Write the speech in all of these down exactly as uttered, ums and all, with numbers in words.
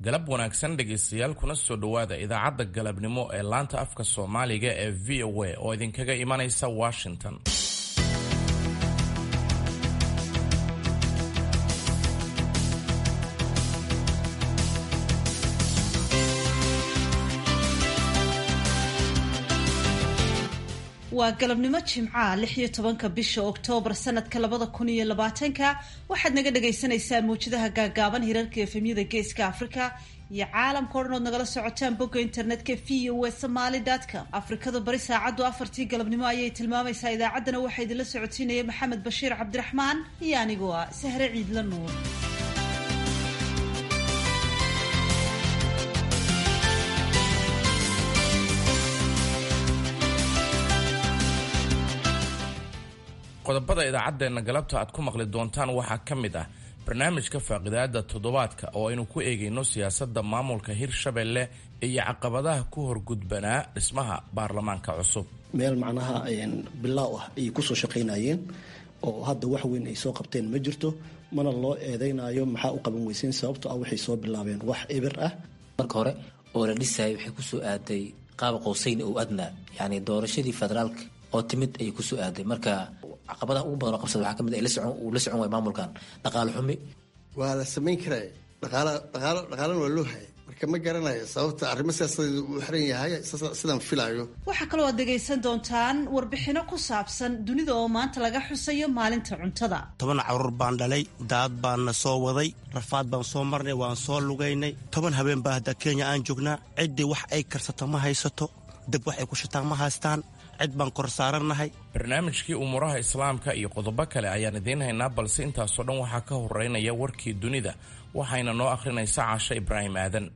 galab wanaagsan dhegaystayaal kuna soo dhowaada idaacadda galabnimo ee laanta afka Soomaaliga ee V O A oo idinkaga imanaysa Washington. waa galabnimo Jimcaha lix iyo tobanka bisha Oktoobar sanadka labada kun iyo labaatanka waxaad naga dhagaysanaysaan muujadaha gaagaaban hirarka efemyada Geeska Afrika iyo caalamka oo dhan nagala socotaan bogga internetka v o a somali dot com. Afrikada bari saacadu afartii galabnimo ayay tilmaamaysaa. idaacaddana waxaa idinla socotiinaya Maxamed Bashiir Cabdiraxmaan iyo anigu ah Sahre Ciidla Nuur. qodobada idaacadeena galabta aad ku maqli doontaan waxaa ka mid ah barnaamijka faaqidaada toddobaadka oo aynu ku eegayno siyaasadda maamulka Hirshabelle iyo caqabadaha ku horgudbanaa dhismaha baarlamaanka cusub. meel macnaha bilaaw ah ay ku soo shaqeynayeen oo hadda wax weyn ay soo qabteen ma jirto, mana loo eedeynayo maxaa u qaban weyseen sababtoo ah waxay soo bilaabeen wax eber ah. marka hore oo la dhisay waxay ku soo aaday qaab qowsayn oo adna, yani doorashadii federaalka oo timid ay ku soo aaday. marka caqabadaha ugu badan oo qabsada waxaa ka mid ah la socon uu la socon way maamulkan dhaqaale xumi waa la samayn karaa dhaqaale dhaqaale dhaqaalena waa loo hayay. marka ma garanayo sababta arrimo siyaasadeed uu xiran yahay sidaan filayo. waxaa kaloo aad dhegaysan doontaan warbixino ku saabsan dunida oo maanta laga xusayo maalinta cuntada. toban caruur baan dhalay, daad baan na soo waday, rafaad baan soo marnay, waan soo lugaynay. toban habeen baa hadda Kenya aan joognaa. ciddii wax ay karsato ma haysato, dab wax ay ku shitaan ma haystaan, cid baan kor saarannahay. barnaamijkii umuuraha islaamka iyo qodobo kale ayaan idiin haynaa, balse intaasoo dhan waxaa ka horeynaya warkii dunida waxayna noo akhrinaysa Caasha Ibraahim Aadan.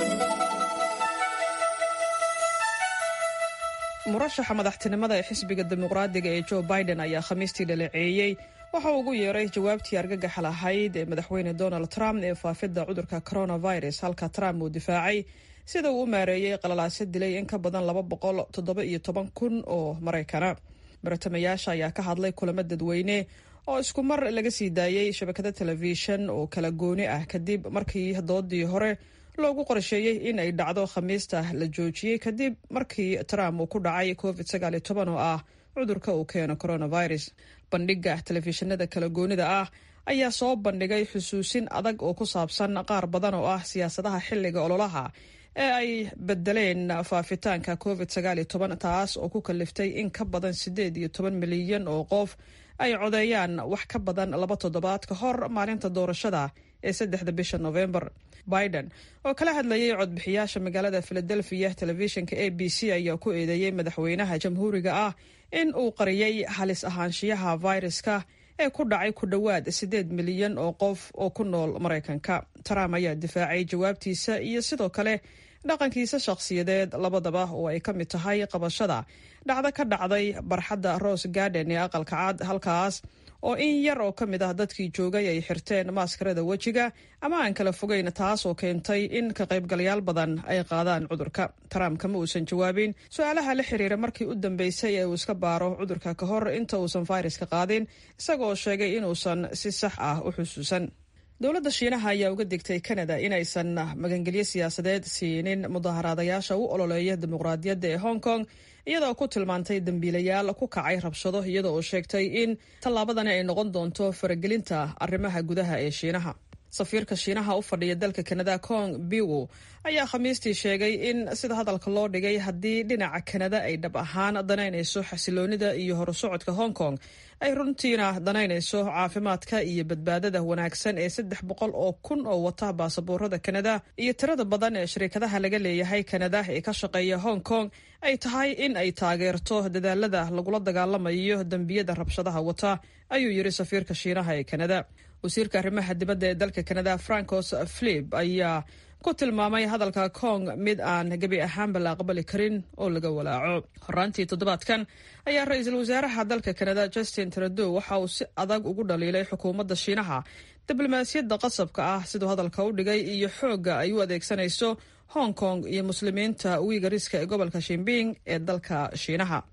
murashaxa madaxtinimada ee xisbiga dimuqraadiga ee Joe Biden ayaa khamiistii dhaleeceeyey waxa uu ugu yeeray jawaabtii argagaxa lahayd ee madaxweyne Donald Trump ee faafidda cudurka coronavirus, halka Trump uu difaacay sida uu u maareeyay qalalaase dilay in ka badan laba boqol toddoba iyo toban kun oo Maraykana. baratamayaasha ayaa ka hadlay kulamo dadweyne oo isku mar laga sii daayay shabakada telefishan oo kala gooni ah kadib markii doodii hore loogu qorsheeyey in ay dhacdo Khamiista la joojiyey kadib markii Trump uu ku dhacay covid sagaal iyo toban oo ah cudurka uu keeno coronavirus. bandhiga telefishinada kala goonida ah ayaa soo bandhigay xusuusin adag oo ku saabsan qaar badan oo ah siyaasadaha xilliga ololaha ee ay bedeleen faafitaanka covid sagaal iyo toban, taas oo ku kaliftay in ka badan sideed iyo toban milyan oo qof ay codeeyaan wax ka badan laba toddobaad ka hor maalinta doorashada ee saddexda bisha November. Biden oo kala hadlayay codbixiyaasha magaalada Philadelphia, telefishinka A B C ayaa ku eedeeyay madaxweynaha jamhuuriga ah in uu qariyay halis ahaanshiyaha viruska ee ku dhacay ku dhowaad sideed milyan oo qof oo ku nool Maraykanka. Trump ayaa difaacay jawaabtiisa iyo sidoo kale dhaqankiisa shakhsiyadeed labadaba, oo ay ka mid tahay qabashada dhacdo ka dhacday barxadda Rose Garden ee aqalka cad, halkaas oo in yar oo ka mid ah dadkii joogay ay xirteen maaskarada wejiga ama aan kala fogeyn, taas oo keentay in ka qaybgalayaal badan ay qaadaan cudurka. Trump kama uusan jawaabin su-aalaha la xiriira markii u dambeysay ee uu iska baaro cudurka ka hor inta uusan fayraska qaadin, isagoo sheegay inuusan si sax ah u xusuusan. dowladda Shiinaha ayaa uga digtay Canada inaysan magangelyo siyaasadeed siinin mudaharaadayaasha u ololeeya dimuqraadiyadda ee Hong Kong, iyadoo ku tilmaantay dambiilayaal ku kacay rabshado, iyadoo oo sheegtay in tallaabadani ay noqon doonto faragelinta arrimaha gudaha ee Shiinaha. safiirka Shiinaha u fadhiya dalka Canada Kong Biwo ayaa khamiistii sheegay in sida hadalka loo dhigay haddii dhinaca Canada ay dhab ahaan danaynayso xasiloonida iyo horusocodka Hong Kong, ay runtiina danaynayso caafimaadka iyo badbaadada wanaagsan ee saddex boqol oo kun oo wata baasaboorada Canada iyo tirada badan ee shirkadaha laga leeyahay Canada ee ka shaqeeya Hong Kong, ay tahay in ay taageerto dadaalada lagula dagaalamayo dambiyada rabshadaha wata, ayuu yiri safiirka Shiinaha ee Canada. wasiirka arrimaha dibadda ee dalka Canada Francois Philippe ayaa ku tilmaamay hadalka Kong mid aan gabi ahaanba la aqbali karin oo laga walaaco. horaantii toddobaadkan ayaa ra-iisul wasaaraha dalka Canada Justin Trudeau waxa uu si adag ugu dhaliilay xukuumadda Shiinaha diblomaasiyadda qasabka ah siduu hadalka u dhigay iyo xoogga ay u adeegsanayso Hong Kong iyo muslimiinta Uyghuriska ee gobolka Xinjiang ee dalka Shiinaha.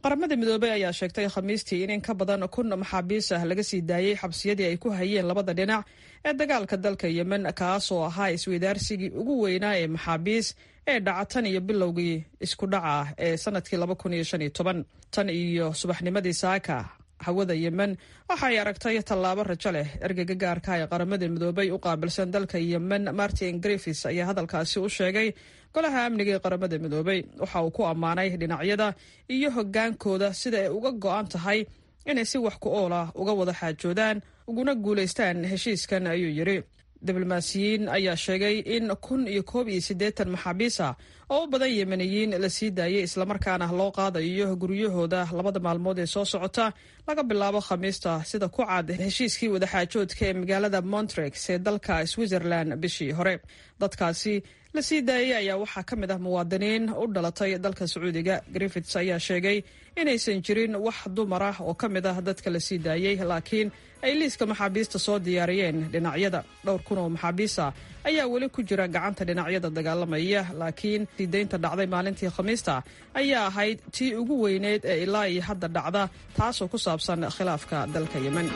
qaramada midoobay ayaa sheegtay khamiistii in in ka badan kun maxaabiis ah laga sii daayey xabsiyadii ay ku hayeen labada dhinac ee dagaalka dalka yemen, kaas oo ahaa isweydaarsigii ugu weynaa ee maxaabiis ee dhaca tan iyo bilowgii isku dhaca ah ee sanadkii laba kun iyo shan iyo toban. Tan iyo subaxnimadii saaka, hawada yemen waxa ay aragtay tallaabo rajo leh. ergeyga gaarka ee qaramada midoobay u qaabilsan dalka yemen Martin Griffiths ayaa hadalkaasi u sheegay golaha amniga ee qaramada midoobay. waxa uu ku ammaanay dhinacyada iyo hogaankooda sida ay uga go'an tahay inay si wax ku ool ah uga wada xaajoodaan uguna guulaystaan heshiiskan, ayuu yidhi. diblomaasiyiin ayaa sheegay in kun iyo koob iyo siddeetan maxaabiis ah oo u badan yemeniyiin la sii daayay islamarkaana loo qaadayo guryahooda labada maalmood ee soo socota laga bilaabo khamiista, sida ku cad heshiiskii wadaxaajoodka ee magaalada Montrex ee dalka Switzerland bishii hore. dadkaasi la sii daayay ayaa waxaa ka mid ah muwaadiniin u dhalatay dalka Sacuudiga. Griffiths ayaa sheegay inaysan jirin wax dumar ah oo ka mid ah dadka la sii daayay, laakiin ay liiska maxaabiista soo diyaariyeen dhinacyada. dhowr kun oo maxaabiis ah ayaa weli ku jira gacanta dhinacyada dagaalamaya, laakiin sideynta dhacday maalintii khamiista ayaa ahayd tii ugu weyneed ee ilaa iyo hadda dhacda, taasoo ku saabsan khilaafka dalka yemen.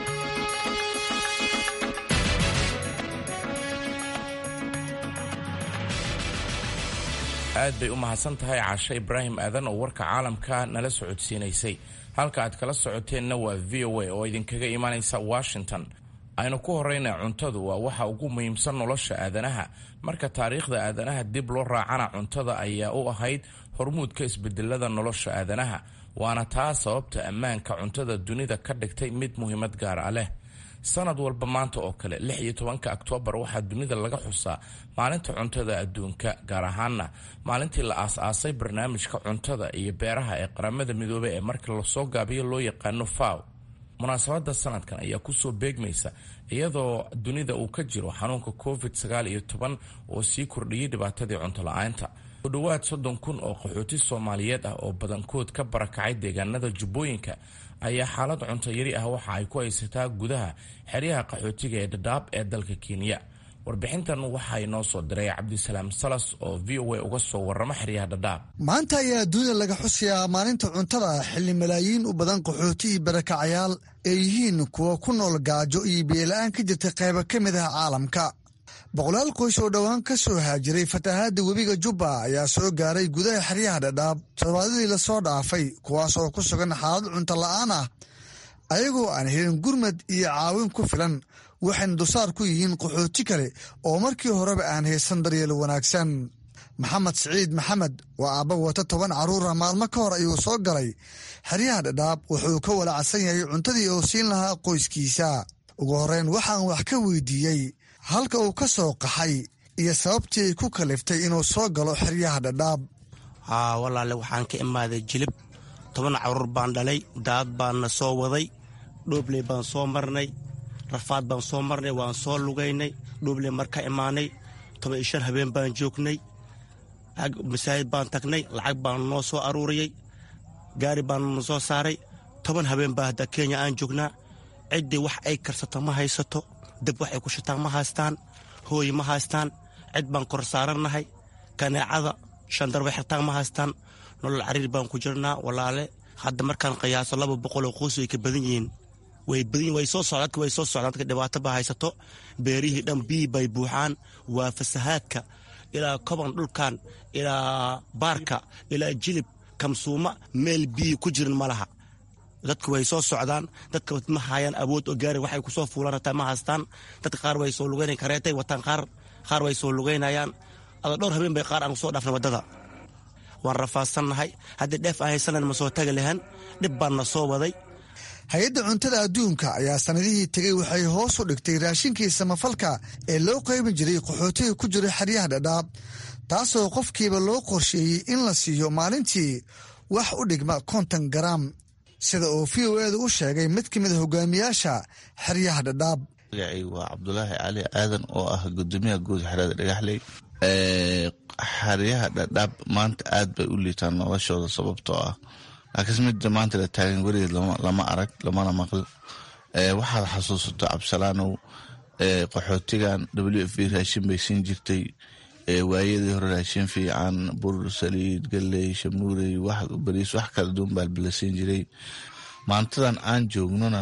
aad bay u mahadsan tahay Caashe Ibraahim Aadan oo warka caalamka nala socodsiinaysay. halka aad kala socoteenna waa V O A oo idinkaga imaanaysa Washington. aynu ku horeyna cuntadu waa waxa ugu muhiimsan nolosha aadanaha. marka taariikhda aadanaha dib loo raacana cuntada ayaa u ahayd hormuudka isbedelada nolosha aadanaha, waana taa sababta ammaanka cuntada dunida ka dhigtay mid muhiimad gaar ah leh. sanad walba maanta oo kale lix iyo tobanka Oktoobar waxaa dunida laga xusaa maalinta cuntada adduunka, gaar ahaana maalintii la aas-aasay barnaamijka cuntada iyo beeraha ee qaramada midoobay ee marka lasoo gaabiyo loo yaqaano F A O. munaasabada sanadkan ayaa kusoo beegmaysa iyadoo dunida uu ka jiro xanuunka covid sagaal iyo toban oo sii kordhiyay dhibaatadii cunto la-aanta. ku dhowaad soddon kun oo qaxooti Soomaaliyeed ah oo badankood ka barakacay deegaanada Jubbooyinka ayaa xaalad cunto yari ah waxa ay ku haysataa gudaha xeryaha qaxootiga ee Dadaab ee dalka Kenya. warbixintan waxaa inoo soo diray Cabdisalaam Salas oo V O A uga soo warrama xeryaha Dadaab. maanta ayaa dunida laga xusayaa maalinta cuntada, xilli malaayiin u badan qaxooti iyo barakacayaal ay yihiin kuwa ku nool gaajo iyo biyo-la-aan ka jirta qaybo ka mid ah caalamka. boqolaal qoys oo dhowaan ka soo haajiray fatahaadda webiga Jubba ayaa soo gaaray gudaha xeryaha Dadaab toddobaadadii la soo dhaafay, kuwaas oo ku sugan xaalad cunto la-aan ah ayagoo aan helin gurmad iyo caawin ku filan. waxayna dusaar ku yihiin qaxooti kale oo markii horeba aan haysan daryeel wanaagsan. maxamed siciid maxamed waa aabba wata toban carruura. maalmo ka hor ayuu soo galay xeryaha Dadaab, wuxuu ka walacsan yahay cuntadii oo siin lahaa qoyskiisa. ugu horreyn waxaan wax ka weydiiyey halka uu ka soo qaxay iyo sababtii ay ku kaliftay inuu soo galo xeryaha Dadaab. haa walaale, waxaan ka imaaday jilib. toban carruur baan dhalay, daad baanna soo waday, dhoobley baan soo marnay, rafaad baan soo marnay, waan soo lugaynay. dhoobley marka imaanay toban iyo shan habeen baan joognay. masaajid baan tagnay, lacag baan noo soo aruuriyey, gaari baan noo soo saaray. toban habeen baa hadda Kenya aan joognaa. ciddii wax ay karsato ma haysato, dab wax ay ku shitaan ma haystaan, hooy ma haystaan. cid baan kor saarannahay, kaneecada shandar way xirtaan ma haystaan. nolol cariir baan ku jirnaa walaale. hadda markaan qiyaaso laba boqol oo qoys way ka badan yihiin. way badan way soo socdaan way soo socdaan dadka dhibaato ba haysato. beerihii dhan biyi bay buuxaan. waa fasahaadka ilaa koban dhulkan ilaa baarka ilaa jilib kamsuuma meel biyi ku jirin ma laha. dadku way soo socdaan, dadka ma hayaan awood oo gaari waxay ku soo fuulaan hataa ma haystaan. dadka qaar way soo lugeynayaan, kareetay wataan, qaar qaar way soo lugeynayaan. ada dhowr habeen bay qaar aan soo dhaafnay waddada. waan rafaadsannahay. haddii dheef aan haysanan ma soo tagi lahan. dhib baan na soo waday. hay-adda cuntada adduunka ayaa sanadihii tegey waxay hoos u dhigtay raashinkii samafalka ee loo qaybin jiray qaxootiga ku jira xeryaha Dadaab, taasoo qofkiiba loo qorsheeyey in la siiyo maalintii wax u dhigma konton garaam, sida uu V O A da u sheegay mid ka mid a hogaamiyaasha xeryaha Dadaab. waa Cabdulaahi Cali Aadan oo ah gudoomiyaha guud xerada Dhagaxley. xeryaha Dadaab maanta aad bay u liitaan noloshooda sababtoo ah laakiin midda maanta la taagan weligeed lama arag lamana maql. waxaad xasuusato Cabsalaanow qaxootigan W F P raashin bay siin jirtay waayadii hore raashin fiican, bur, saliid, galley, shamuurey, wax bariis, wax kala duwan baa la siin jiray. maantadan aan joognona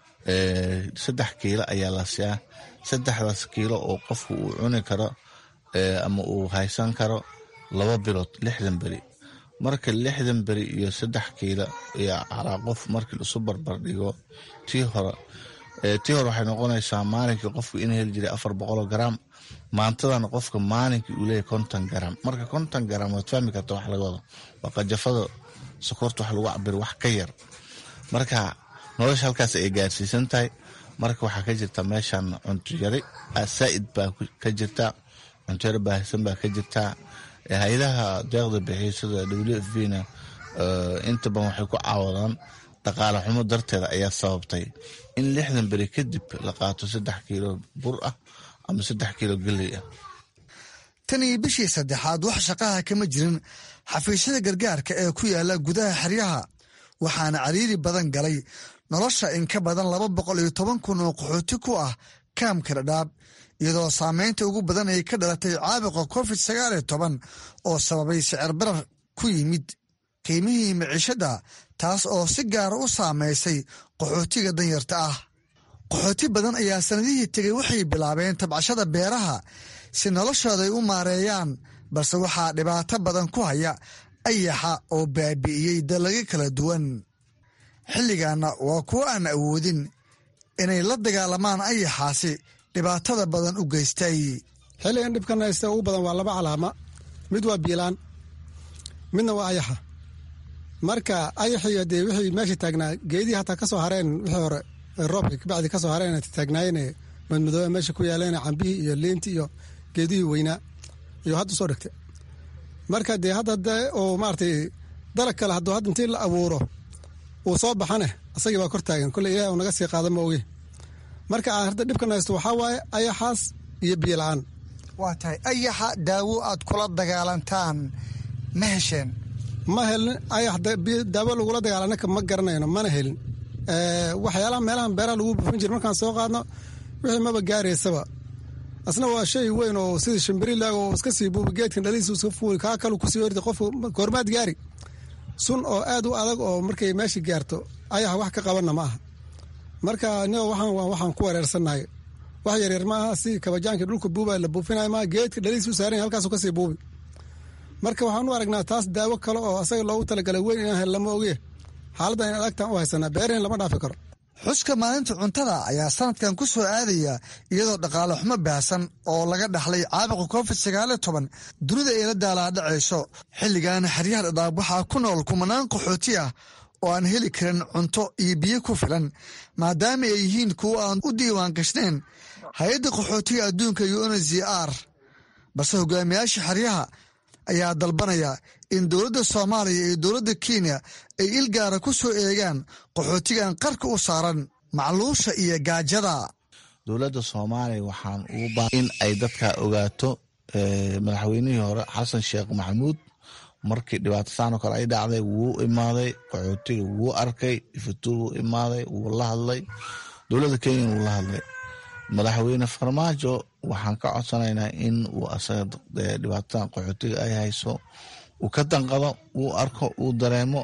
saddex kiilo ayaa la siiyaa. saddexdaas kiilo oo qofku uu cuni karo ama uu haysan karo laba bilood, lixdan beri. marka lixdan beri iyo saddex kiilo ayaa calaa qof markii isu barbar dhigo tii hore tii hore waxay noqonaysaa maalinkii qofku in heli jiray afar boqoloo garam. maantadana qofka maalinkii uu leeyahay konton garam. marka konton garam waad fahmi karta wax laga wado waa qajafada sokorta wax lagu cabiro wax ka yar. marka nolosha halkaas ay gaarsiisan tahay. marka waxaa ka jirta meeshan cunto yari saa'id baa ka jirta, cunto yari baahsan baa ka jirta. hay-adaha deeqda bixiya sida w f p na inta badan waxay ku caawadaan dhaqaale xumo darteeda ayaa sababtay in lixdan beri kadib la qaato saddex kiilo bur ah ama saddex kiilo galley ah. tan iyo bishii saddexaad wax shaqaha kama jirin xafiisyada gargaarka ee ku yaala gudaha xeryaha, waxaana cariiri badan galay nolosha in ka badan laba boqol iyo toban kun oo qaxooti ku ah kaamka Dhadhaab, iyadoo saameynta ugu badan ay ka dhalatay caabuqa covid sagaal iyo toban oo sababay sicir barar ku yimid qiimihii maciishada, taas oo si gaara u saameysay qaxootiga danyarta ah. qaxooti badan ayaa sanadihii tegey waxay bilaabeen tabcashada beeraha si noloshooda ay u maareeyaan, balse waxaa dhibaato badan ku haya ayaxa oo baabi'iyey dalagyo kala duwan. xilligaana waa kuwo aan awoodin inay la dagaalamaan ayaxaasi dhibaatada badan u geystay. xilligan dhibkan haysta ugu badan waa laba calaama, mid waa biilaan, midna waa ayaxa. marka ayaxiyo dee wixii meesha taagnaa geedihii hataa ka soo hareen wixii hore roobka kabacdi ka soo hareen taagnaayeen madmadooba meesha ku yaaleen cambihii iyo liintii iyo geedihii weynaa iyo hadda soo dhigtay. marka dee hadda de oo maaragtay dalag kale hadduu hadda intii la abuuro uu soo baxane asagii baa kor taagan, kolley ilaah uu naga sii qaada ma oge. marka aan hadda dhibkan haysto waxaa waaye ayaxaas iyo biyo la-aan. waa tahay ayaxa daawo aad kula dagaalantaan ma hesheen? ma helin ayax daawo lagula dagaalanaka ma garanayno, mana helin. waxyaalaha meelahan beeraha lagu buufin jira markaan soo qaadno wixii maba gaaraysaba. asna waa shay weyn oo sidii shimbirilaag oo iska sii buubi geedkan dhalihiisu iska fuuli kaa kalu kusii ordi qofku goormaad gaari. sun oo aad u adag oo markay meesha gaarto ayax wax ka qabanna ma aha. marka nigo waxaan waxaan ku wareersannahay wax yaryar ma aha, si kabajaankii dhulka buuba la buufinayo maaha, geedka dhalihiisu saaran yahay halkaasu kasii buubi. marka waxaan u aragnaa taas daawo kale oo asaga loogu talagalay weyn inaan hel lama oge. xaaladda in adagtaan u haysanaa beerahin lama dhaafi karo. xuska maalinta cuntada ayaa sanadkan ku soo aadaya iyadoo dhaqaale xumo baahsan oo laga dhaxlay caabuqa covid sagaal iyo toban dunida ay la daalaadhacayso. xilligan xeryaha Dhadhaab waxaa ku nool kumanaan qaxooti ah oo aan heli karin cunto iyo biyo ku filan, maadaama ay yihiin kuwo aan u diiwaan gashnayn hay-adda qaxootiga adduunka u n h c r. balse hogaamiyaasha xeryaha ayaa dalbanaya in dowladda Soomaaliya iyo dowladda Kenya ay ilgaara ku soo eegaan qaxootigan qarka u saaran macluusha iyo gaajada. dowladda Soomaaliya waxaan ugu baahan in ay dadka ogaato madaxweynihii hore Xasan Sheekh Maxamuud markii dhibaato saan oo kale ay dhacday wuu imaaday, qaxootiga wuu arkay, ifutuu wuu imaaday, wuu la hadlay, dowladda Kenya wuu la hadlay. madaxweyne Farmaajo waxaan ka codsanaynaa in uu asaga dhibaatadan qaxootiga ay hayso uu ka danqado, uu arko, uu dareemo.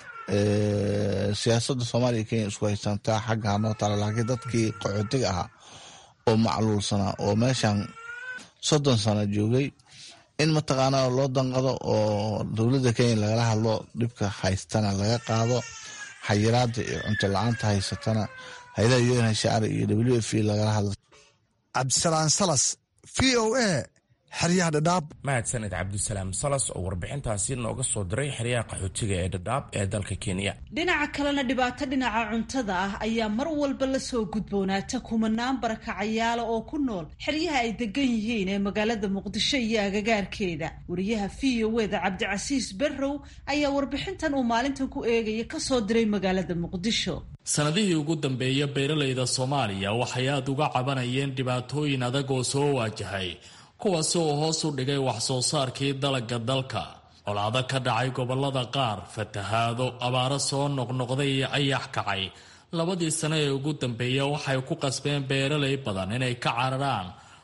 siyaasadda Soomaaliya iyo Kenya isku haysantaa xagga hanoo taala, laakiin dadkii qaxootiga ahaa oo macluulsanaa oo meeshan soddon sano joogay in mataqaanaa loo danqado oo dowladda Kenya lagala hadlo, dhibka haystana laga qaado, xayiraada iyo cunto la-aanta haysatana hay'adaha u n h c r iyo w f p lagala hadlo. cabdisalaam salas, v o a, xeryaha Dhadhaab. mahadsaned cabdisalaam salas oo warbixintaasi nooga soo diray xeryaha qaxootiga ee Dhadhaab ee dalka Kenya. dhinaca kalena dhibaato dhinaca cuntada ah ayaa mar walba la soo gudboonaata kumanaan barakacayaala oo ku nool xeryaha ay degan yihiin ee magaalada Muqdisho iyo agagaarkeeda. wariyaha v o a da Cabdicasiis Barrow ayaa warbixintan uu maalintan ku eegaya ka soo diray magaalada Muqdisho. sanadihii ugu dambeeyay beeralayda Soomaaliya waxay aad uga cabanayeen dhibaatooyin adag oo soo waajahay, kuwaas oo hoos u dhigay wax soo saarkii dalagga dalka. colaado ka dhacay gobolada qaar, fatahaado, abaaro soo noqnoqday iyo ayax kacay labadii sano ee ugu dambeeyay waxay ku qasbeen beeralay badan inay ka cararaan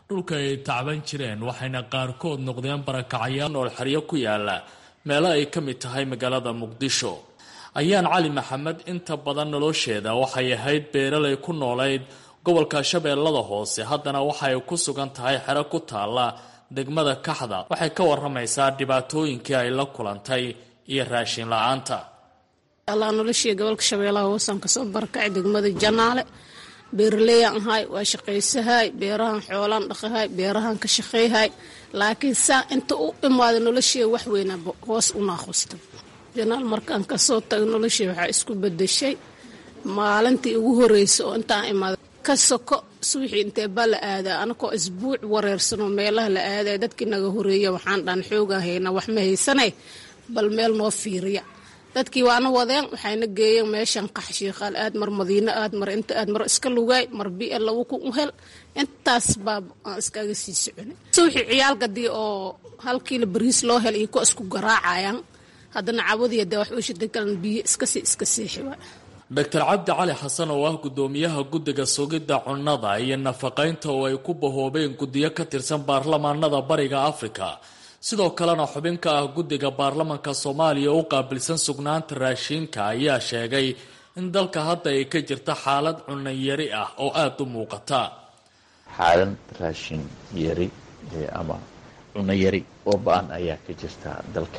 dhulka ay tacban jireen waxayna qaarkood noqdeen barakacayaal nool xeryo ku yaala meelo ay ka mid tahay magaalada muqdisho. ayaan cali maxamed inta badan nolosheeda waxay ahayd beeraley ku noolayd gobolka shabeellada hoose, haddana waxay ku sugan tahay xero ku taala degmada Kaxda. waxay ka waramaysaa dhibaatooyinkii ay la kulantay iyo raashin la'aanta. allah noloshii gobolka shabeellaha hoose aan kasoo barakacay degmada Janaale. beeraley aan ahay, waa shaqaysahay, beerahan xoolaan dhaqahay, beerahan ka shaqeeyahay, laakiin saa inta u imaado noloshii wax weyn hoos u naaqustay. Janaal markaan kasoo tago noloshii waxaa isku bedeshay maalintii ugu horeysay oo intaan imaado ka soko suuxii intee baa la aadaa anakoo isbuuc wareersano meelaha la aaday. dadkii naga horeeya waxaan dhan xoogaa hayna wax ma haysanay bal meel noo fiiriya. dadkii waana wadeen waxayna geeyeen meeshan qaxshiiqaal aad mar madiina aad mar inta aad mar iska lugay mar biyo lagu ku hel intaas baab aan iskaga sii soconay. suuxii ciyaalkadii oo hal kiilo bariis loo hel iyo ku isku garaacayaan haddana cabadiya de wax u shida kalan biyo iska sii iska seexiwa. Doctor Cabdi Cali Xasan oo ah gudoomiyaha guddiga sugidda cunnada iyo nafaqaynta oo ay ku bahoobeen guddiyo ka tirsan baarlamaanada bariga Afrika, sidoo kalena xubin ka ah guddiga baarlamaanka Soomaaliya oo qaabilsan sugnaanta raashinka, ayaa sheegay in dalka hadda ay ka jirta xaalad cunno yari ah oo aad u muuqata. xaalad raashin yari ama cunno yari oo baan ayaa ka jirta dalka.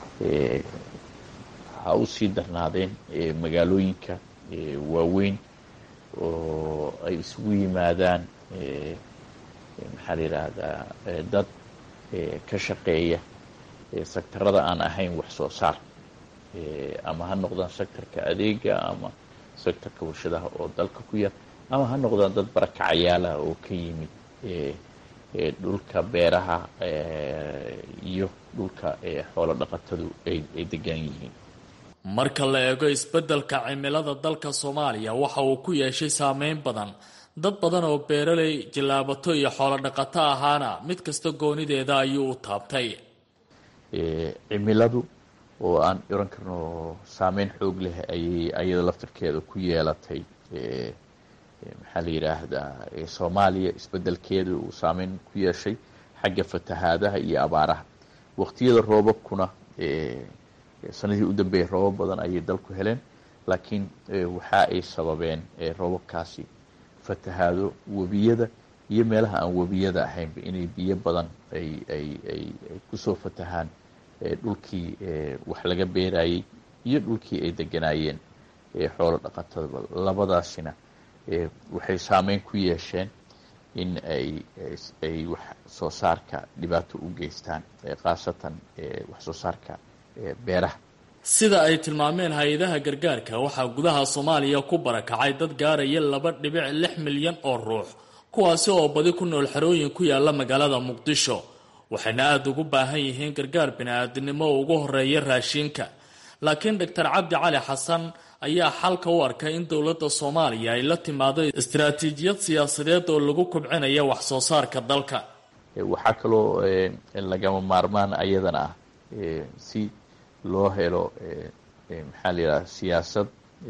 ha u sii darnaadeen magaalooyinka waaweyn oo ay isugu yimaadaan maxaa la yidhaahdaa dad ka shaqeeya sektarada aan ahayn wax soo saar, ama ha noqdaan sektarka adeega ama sektarka warshadaha oo dalka ku yar, ama ha noqdaan dad barakacayaala oo ka yimid dhulka beeraha iyo dhulka xoolo dhaqatadu ay degan yihiin. marka la eego isbeddelka cimilada dalka Soomaaliya waxa uu ku yeeshay saameyn badan. dad badan oo beeraley, jilaabato iyo xoolo dhaqato ahaana mid kasta goonideeda ayuu u taabtay. cimiladu oo aan oran karno saameyn xoog leh ayay ayada laftarkeeda ku yeelatay maxaa la yidhaahdaa Soomaaliya. isbeddelkeedu uu saameyn ku yeeshay xagga fatahaadaha iyo abaaraha. waqtiyada roobabkuna sanadii u dambeeyay roobab badan ayay dalku heleen, laakiin waxa ay sababeen roobabkaasi fatahaado webiyada iyo meelaha aan webiyada ahaynba inay biyo badan ay ay ay kusoo fatahaan dhulkii wax laga beerayay iyo dhulkii ay deganaayeen xoolo dhaqatada. labadaasina waxay saameyn ku yeesheen in ay ay wax soo saarka dhibaato u geystaan, khaasatan wax soo saarka beeraha. sida ay tilmaameen hay-adaha gargaarka, waxaa gudaha Soomaaliya ku barakacay dad gaaraya laba dhibic lix milyan oo ruux, kuwaasi oo badi ku nool xerooyin ku yaala magaalada Muqdisho. waxayna aad ugu baahan yihiin gargaar bini'aadanimo oo ugu horeeya raashinka. laakiin Doctor Cabdi Cali Xasan ayaa xalka u arkay in dowladda Soomaaliya ay la timaado istiraatiijiyad siyaasadeed oo lagu kobcinayo wax soo saarka dalka. waxaa kaloo lagama maarmaan ayadana ah si loo helo maxaa la yidhaha siyaasad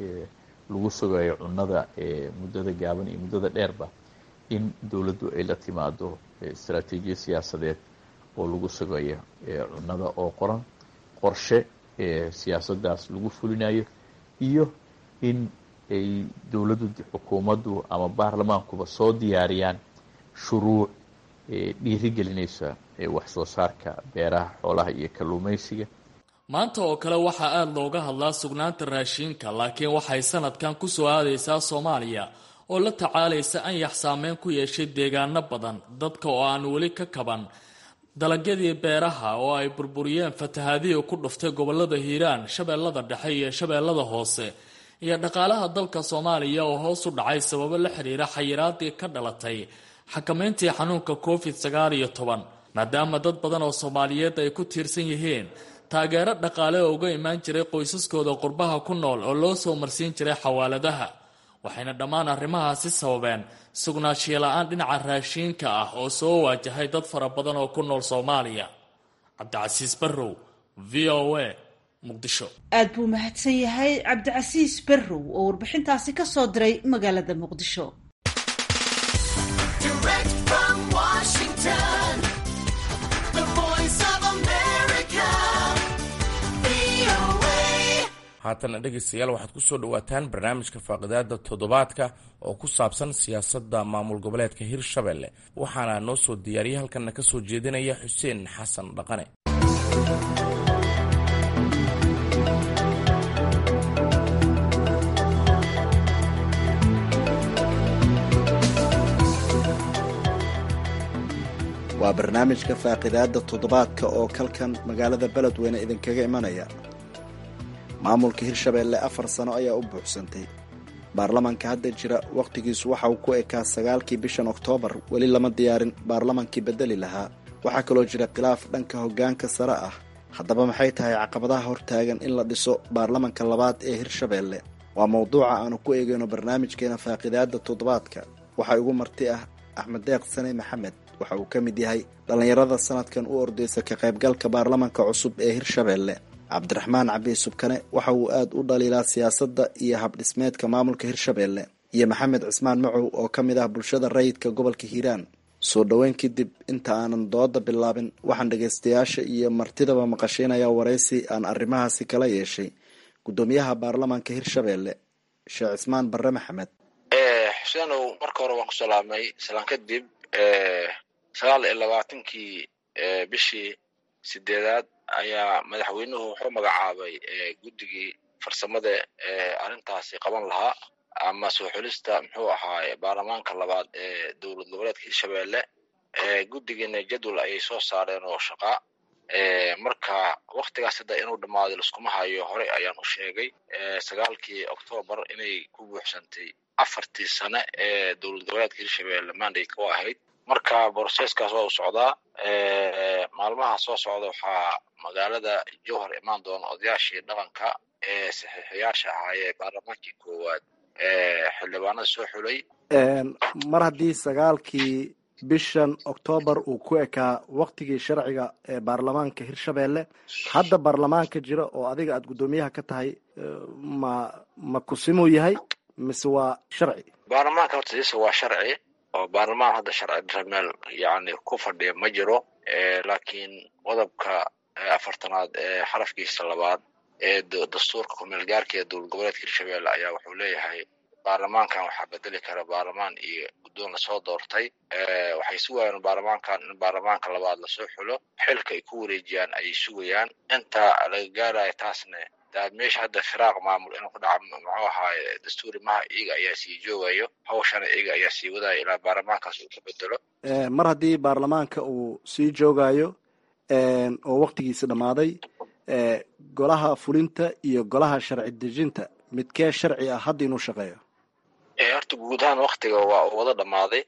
lagu sugayo cunnada muddada gaaban iyo muddada dheerba, in dowladdu ay la timaado istaraatiijiyad siyaasadeed oo lagu sugayo cunnada oo qoran, qorshe siyaasadaas lagu fulinayo, iyo in ay dowladdu xukuumaddu ama baarlamaankuba soo diyaariyaan shuruuc dhiirigelinaysa wax soo saarka beeraha, xoolaha iyo kalluumaysiga. maanta oo kale waxaa aad looga hadlaa sugnaanta raashinka, laakiin waxay sanadkan ku soo aadaysaa Soomaaliya oo la tacaalaysa anyax saameyn ku yeeshay deegaano badan, dadka oo aan weli ka kaban dalagyadii beeraha oo ay burburiyeen fatahaadihii ku dhuftay gobolada Hiiraan, Shabeellada Dhexe iyo Shabeellada Hoose, iyo dhaqaalaha dalka Soomaaliya oo hoos u dhacay sababo la xiriira xayiraadii ka dhalatay xakamayntii xanuunka covid sagaal iyo toban. maadaama dad badan oo Soomaaliyeed ay ku tiirsan yihiin taageero dhaqaale oo uga imaan jiray qoysaskooda qurbaha ku nool oo loo soo marsiin jiray xawaaladaha, waxayna dhammaan arrimahaasi sababeen sugnaanshiyo la'aan dhinaca raashinka ah oo soo waajahay dad fara badan oo ku nool Soomaaliya. Cabdicasiis Barrow, V O A, Muqdisho. aad buu mahadsan yahay Cabdicasiis Barrow oo warbixintaasi ka soo diray magaalada Muqdisho. Direct from Washington, the voice of America, V O A. haatana dhegaystayaal waxaad ku soo dhawaataan barnaamijka faaqidaada toddobaadka oo ku saabsan siyaasadda maamul goboleedka hirshabelle waxaana noo soo diyaariyay halkanna ka soo jeedinaya xuseen xasan dhaqane. waa barnaamijka faaqidaada toddobaadka oo kalkan magaalada beledweyne idinkaga imanaya. maamulka hirshabelle afar sano ayaa u buuxsantay. baarlamaanka hadda jira wakhtigiisu waxa uu ku ekaa sagaalkii bishan oktoobar, weli lama diyaarin baarlamaankii bedeli lahaa. waxaa kaloo jira khilaaf dhanka hoggaanka sare ah. haddaba maxay tahay caqabadaha hortaagan in la dhiso baarlamanka labaad ee hirshabelle? waa mawduuca aanu ku eegayno barnaamijkeena faaqidaada toddobaadka. waxaa igu marti ah axmed deeq sane maxamed. waxa uu ka mid yahay dhallinyarada sanadkan u ordaysa ka qaybgalka baarlamanka cusub ee hirshabelle. cabdiraxmaan cabi subkane waxa uu aad u dhaliilaa siyaasadda iyo habdhismeedka maamulka hirshabelle. iyo maxamed cismaan macow oo ka mid ah bulshada rayidka gobolka hiiraan. soo dhoweyn kadib inta aanan dooda bilaabin waxaan dhagaystayaasha iyo martidaba maqasheynayaa waraysi aan arrimahaasi kala yeeshay guddoomiyaha baarlamanka hirshabelle sheekh cismaan barre maxamed. xuseenow marka hore waan ku salaamay salaan kadib sagaal iyo labaatankii bishii sideedaad ayaa madaxweynuhu wuxuu magacaabay guddigii farsamada ee arrintaasi qaban lahaa ama soo xulista muxuu ahaaye baarlamaanka labaad ee dowlad goboleedka hirshabelle. guddigiina jadwal ayay soo saareen oo shaqa marka waktigaas hadda inuu dhammaado liskuma hayo. horey ayaan u sheegay sagaalkii oktoobar inay ku buuxsantay afartii sane ee dowlad goboleedka hirshabelle mandate u ahayd. marka broseskaas waa u socdaa. maalmaha soo socda waxaa magaalada jowhar imaan doona odayaashii dhaqanka ee saxiixiyaasha ahaayee baarlamaankii koowaad ee xildhibaanada soo xulay. mar haddii sagaalkii bishan oktoobar uu ku ekaa waktigii sharciga ee baarlamaanka hirshabelle, hadda baarlamaanka jira oo adiga aada guddoomiyaha ka tahay ma ma kusimuu yahay mise waa sharci? baarlamaanka horta siisa waa sharci oo baarlamaan hadda sharci meel yani ku fadhiya ma jiro. laakiin qodobka afartanaad ee xarafkiisa labaad ee dastuurka kumeel gaarka ee dowlad goboleedka hirshabelle ayaa wuxuu leeyahay baarlamaankan waxaa bedeli kara baarlamaan iyo guddoon lasoo doortay. waxay sugayaan baarlamaankan in baarlamaanka labaad lasoo xulo, xilka ay ku wareejiyaan ayay sugayaan. inta laga gaaraya taasna daa meesha hadda firaaq maamul inuu ku dhaca muxuu ahaaye dastuuri maha, iyaga ayaa sii joogayo hawshana iyaga ayaa sii wadaya ilaa baarlamaankaas uu ka bedelo. mar haddii baarlamaanka uu sii joogayo oo waktigiisa dhammaaday, golaha fulinta iyo golaha sharci dejinta midkee sharci ah hadda inuu shaqeeyo? horta guud ahaan waktiga waa uu wada dhammaaday.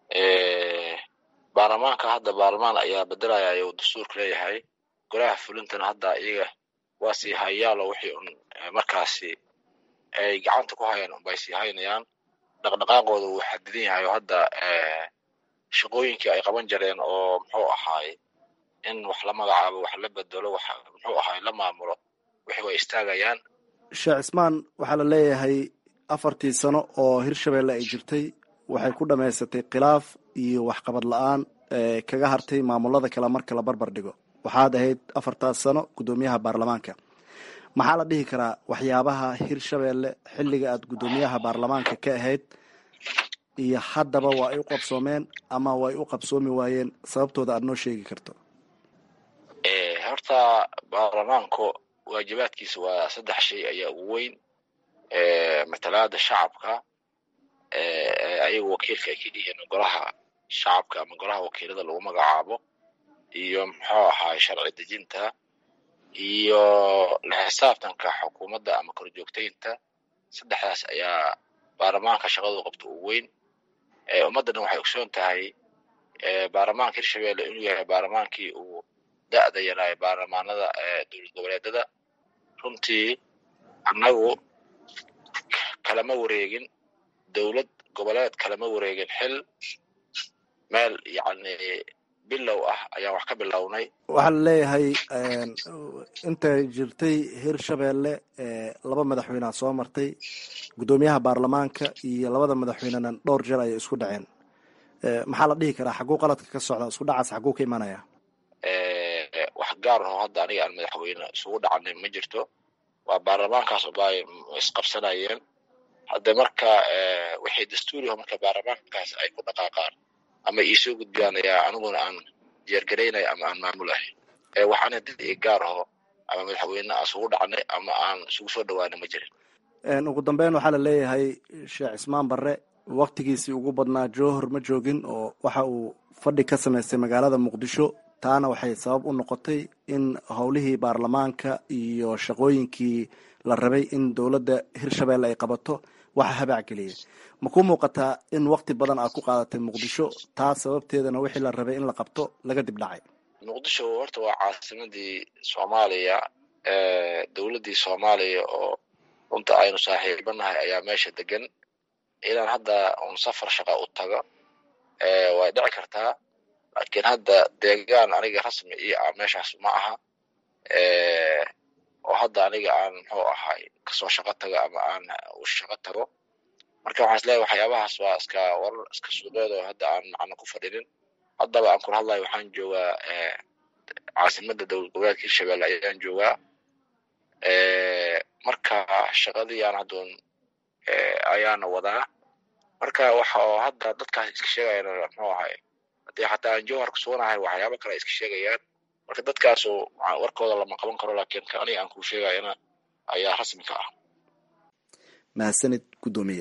baarlamaanka hadda baarlamaan ayaa bedelaya ayuu dastuurka leeyahay. golaha fulintana hadda iyaga waa sii hayaalo wixii un markaasi ay gacanta ku hayaan unbay sii haynayaan. dhaqdhaqaaqooda wuu xadidan yahay oo hadda shaqooyinkii ay qaban jireen oo muxuu ahaay in wax la magacaabo, wax la bedelo, wax muxuu ahaay la maamulo, wixii way istaagayaan. sheekh cismaan, waxaa la leeyahay afartii sano oo hirshabelle ay jirtay waxay ku dhammaysatay khilaaf iyo waxqabad la-aan ee kaga hartay maamulada kale marka la barbar dhigo. waxaad ahayd afartaas sano guddoomiyaha baarlamaanka. maxaa la dhihi karaa waxyaabaha hirshabelle xilliga aada guddoomiyaha baarlamaanka ka ahayd iyo haddaba waa ay u qabsoomeen ama way u qabsoomi waayeen, sababtooda aada noo sheegi karto? horta baarlamaanku waajibaadkiisa waa saddex shay ayaa ugu weyn. matalaada shacabka ayaga wakiilka ay ka yihiin golaha shacabka ama golaha wakiilada lagu magacaabo, iyo muxuu ahaay sharci dejinta, iyo la xisaabtanka xukuumadda ama korjoogtaynta. saddexdaas ayaa baarlamaanka shaqadu qabto ugu weyn. ummaddan waxay ogsoon tahay baarlamaanka hirshabelle inuu yahay baarlamaankii uu da-da yaraay baarlamaanada dowlad goboleedada. runtii annagu kalama wareegin dowlad goboleed, kalama wareegin xil meel yacni bilow ah ayaan wax ka bilownay. waxaa la leeyahay intay jirtay hirshabelle laba madaxweyneha soo martay, guddoomiyaha baarlamaanka iyo labada madaxweynena dhowr jeer ayay isku dhaceen. maxaa la dhihi karaa xaguu qaladka ka socda isku dhacaas xaguu ka imanaya wax gaar aho hadda aniga aan madaxweyne isugu dhacanay ma jirto waa baarlamaankaas ubaa isqabsanayeen hadda marka wixii dastuuri marka baarlamaankaas ay ku dhaqaaqaan ama iisoo gudbiyaan ayaa aniguna aan diyaargaraynaya ama aan maamulahay waxaan hadda i gaar aho ama madaxweyne aan isugu dhacanay ama aan isugu soo dhawaanay ma jirin ugu dambeyn waxaa la leeyahay sheekh cismaan barre waktigiisii ugu badnaa jowhar ma joogin oo waxa uu fadhi ka samaystay magaalada muqdisho taana waxay sabab u noqotay in howlihii baarlamaanka iyo shaqooyinkii la rabay in dowladda hirshabelle ay qabato waxa habac geliyay ma ku muuqataa in wakti badan aad ku qaadatay muqdisho taa sababteedana wixii la rabay in la qabto laga dib dhacay muqdisho horta waa caasimadii soomaaliya dowladdii soomaaliya oo runta aynu saaxiibanahay ayaa meesha degan inaan hadda un safar shaqa u tago way dhici kartaa laakiin hadda deegaan aniga rasmi iyo ah meeshaas ma aha oo hadda aniga aan muxuu ahay kasoo shaqo tago ama aan u shaqo tago marka waxaan isleeyahay waxyaabahaas waa iska warar iska suuqeed oo hadda aan macno ku fadhinin haddaba aan kula hadlayo waxaan joogaa caasimada dowlad goboleedka hirshabelle ayaan joogaa marka shaqadii aan haddoon ayaana wadaa marka waxa oo hadda dadkaas iska sheegayaan muxuu ahay haddii xataa aan jowhar ku suganahay waxyaabo kale iska sheegayaan marka dadkaasoo warkooda lama qaban karo laakiin ka aniga aan kuu sheegayana ayaa rasmi ka ah mahadsanid guddoomiye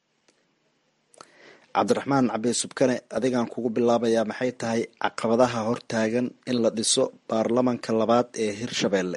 cabdiraxmaan cabe subkane adigaan kugu bilaabayaa maxay tahay caqabadaha hortaagan in la dhiso baarlamanka labaad ee hirshabelle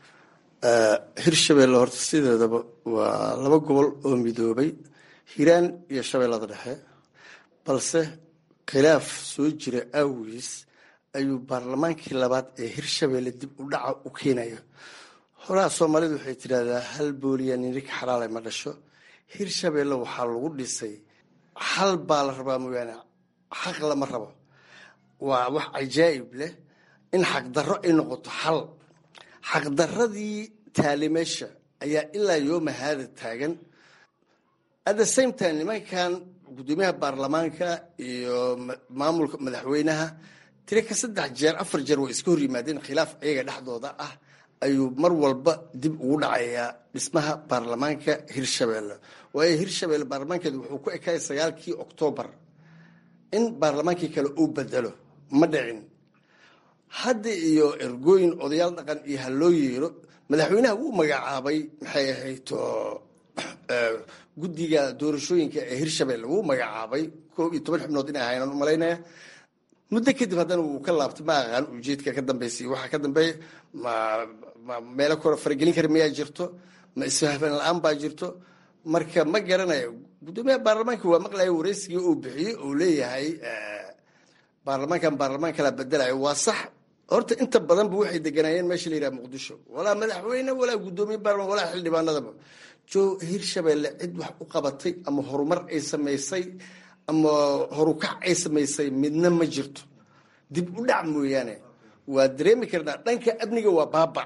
hirshabelle horta sideedaba waa laba gobol oo midoobay hiiraan iyo shabeellada dhexe balse khilaaf soo jira awgiis ayuu baarlamaankii labaad ee hirshabelle dib u dhaca u keenaya horaa soomaalidu waxay tidhahdaa hal booliya nirik xalaale ma dhasho hirshabelle waxaa lagu dhisay xal baa la rabaa mooyaane xaq lama rabo waa wax cajaa'ib leh in xaqdarro ay noqoto xal xaqdarradii taalimeesha ayaa ilaa yooma haada taagan at the same time nimankan guddoomiyaha baarlamaanka iyo maamulka madaxweynaha tiri ka saddex jeer afar jeer way iska hor yimaadeen khilaaf iyaga dhexdooda ah ayuu mar walba dib ugu dhacayaa dhismaha baarlamaanka hirshabelle waayo hirshabelle baarlamaankeedu wuxuu ku ekaayay sagaalkii oktoobar in baarlamaankii kale uu bedelo ma dhicin hadda iyo ergooyin odayaal dhaqan iyo ha loo yeero madaxweynaha wuu magacaabay maxay ahayd guddiga doorashooyinka ee hirshabelle wuu magacaabay koob iyo toban xubnood inay ahaynaan u malaynaya muddo kadib haddana wuu ka laabtay ma aqaan ujeedka ka dambeysay waxaa ka dambeeya ma ma meelo kore faragelin kara miyaa jirto ma isfahfan la-aan baa jirto marka ma garanayo guddoomiyaha baarlamaanka waa maqlaya wareysigii uu bixiyey uu leeyahay baarlamaankan baarlamaan kala bedelayo waa sax horta inta badanba waxay deganaayeen meesha la yidhaha muqdisho walaa madaxweyne walaa guddoomiye baarlamaan walaa xildhibaanadaba jo hirshabelle cid wax u qabatay ama horumar ay samaysay ama horukac ay samaysay midna ma jirto dib u dhac mooyaane waa dareemi karnaa dhanka amniga waa baaba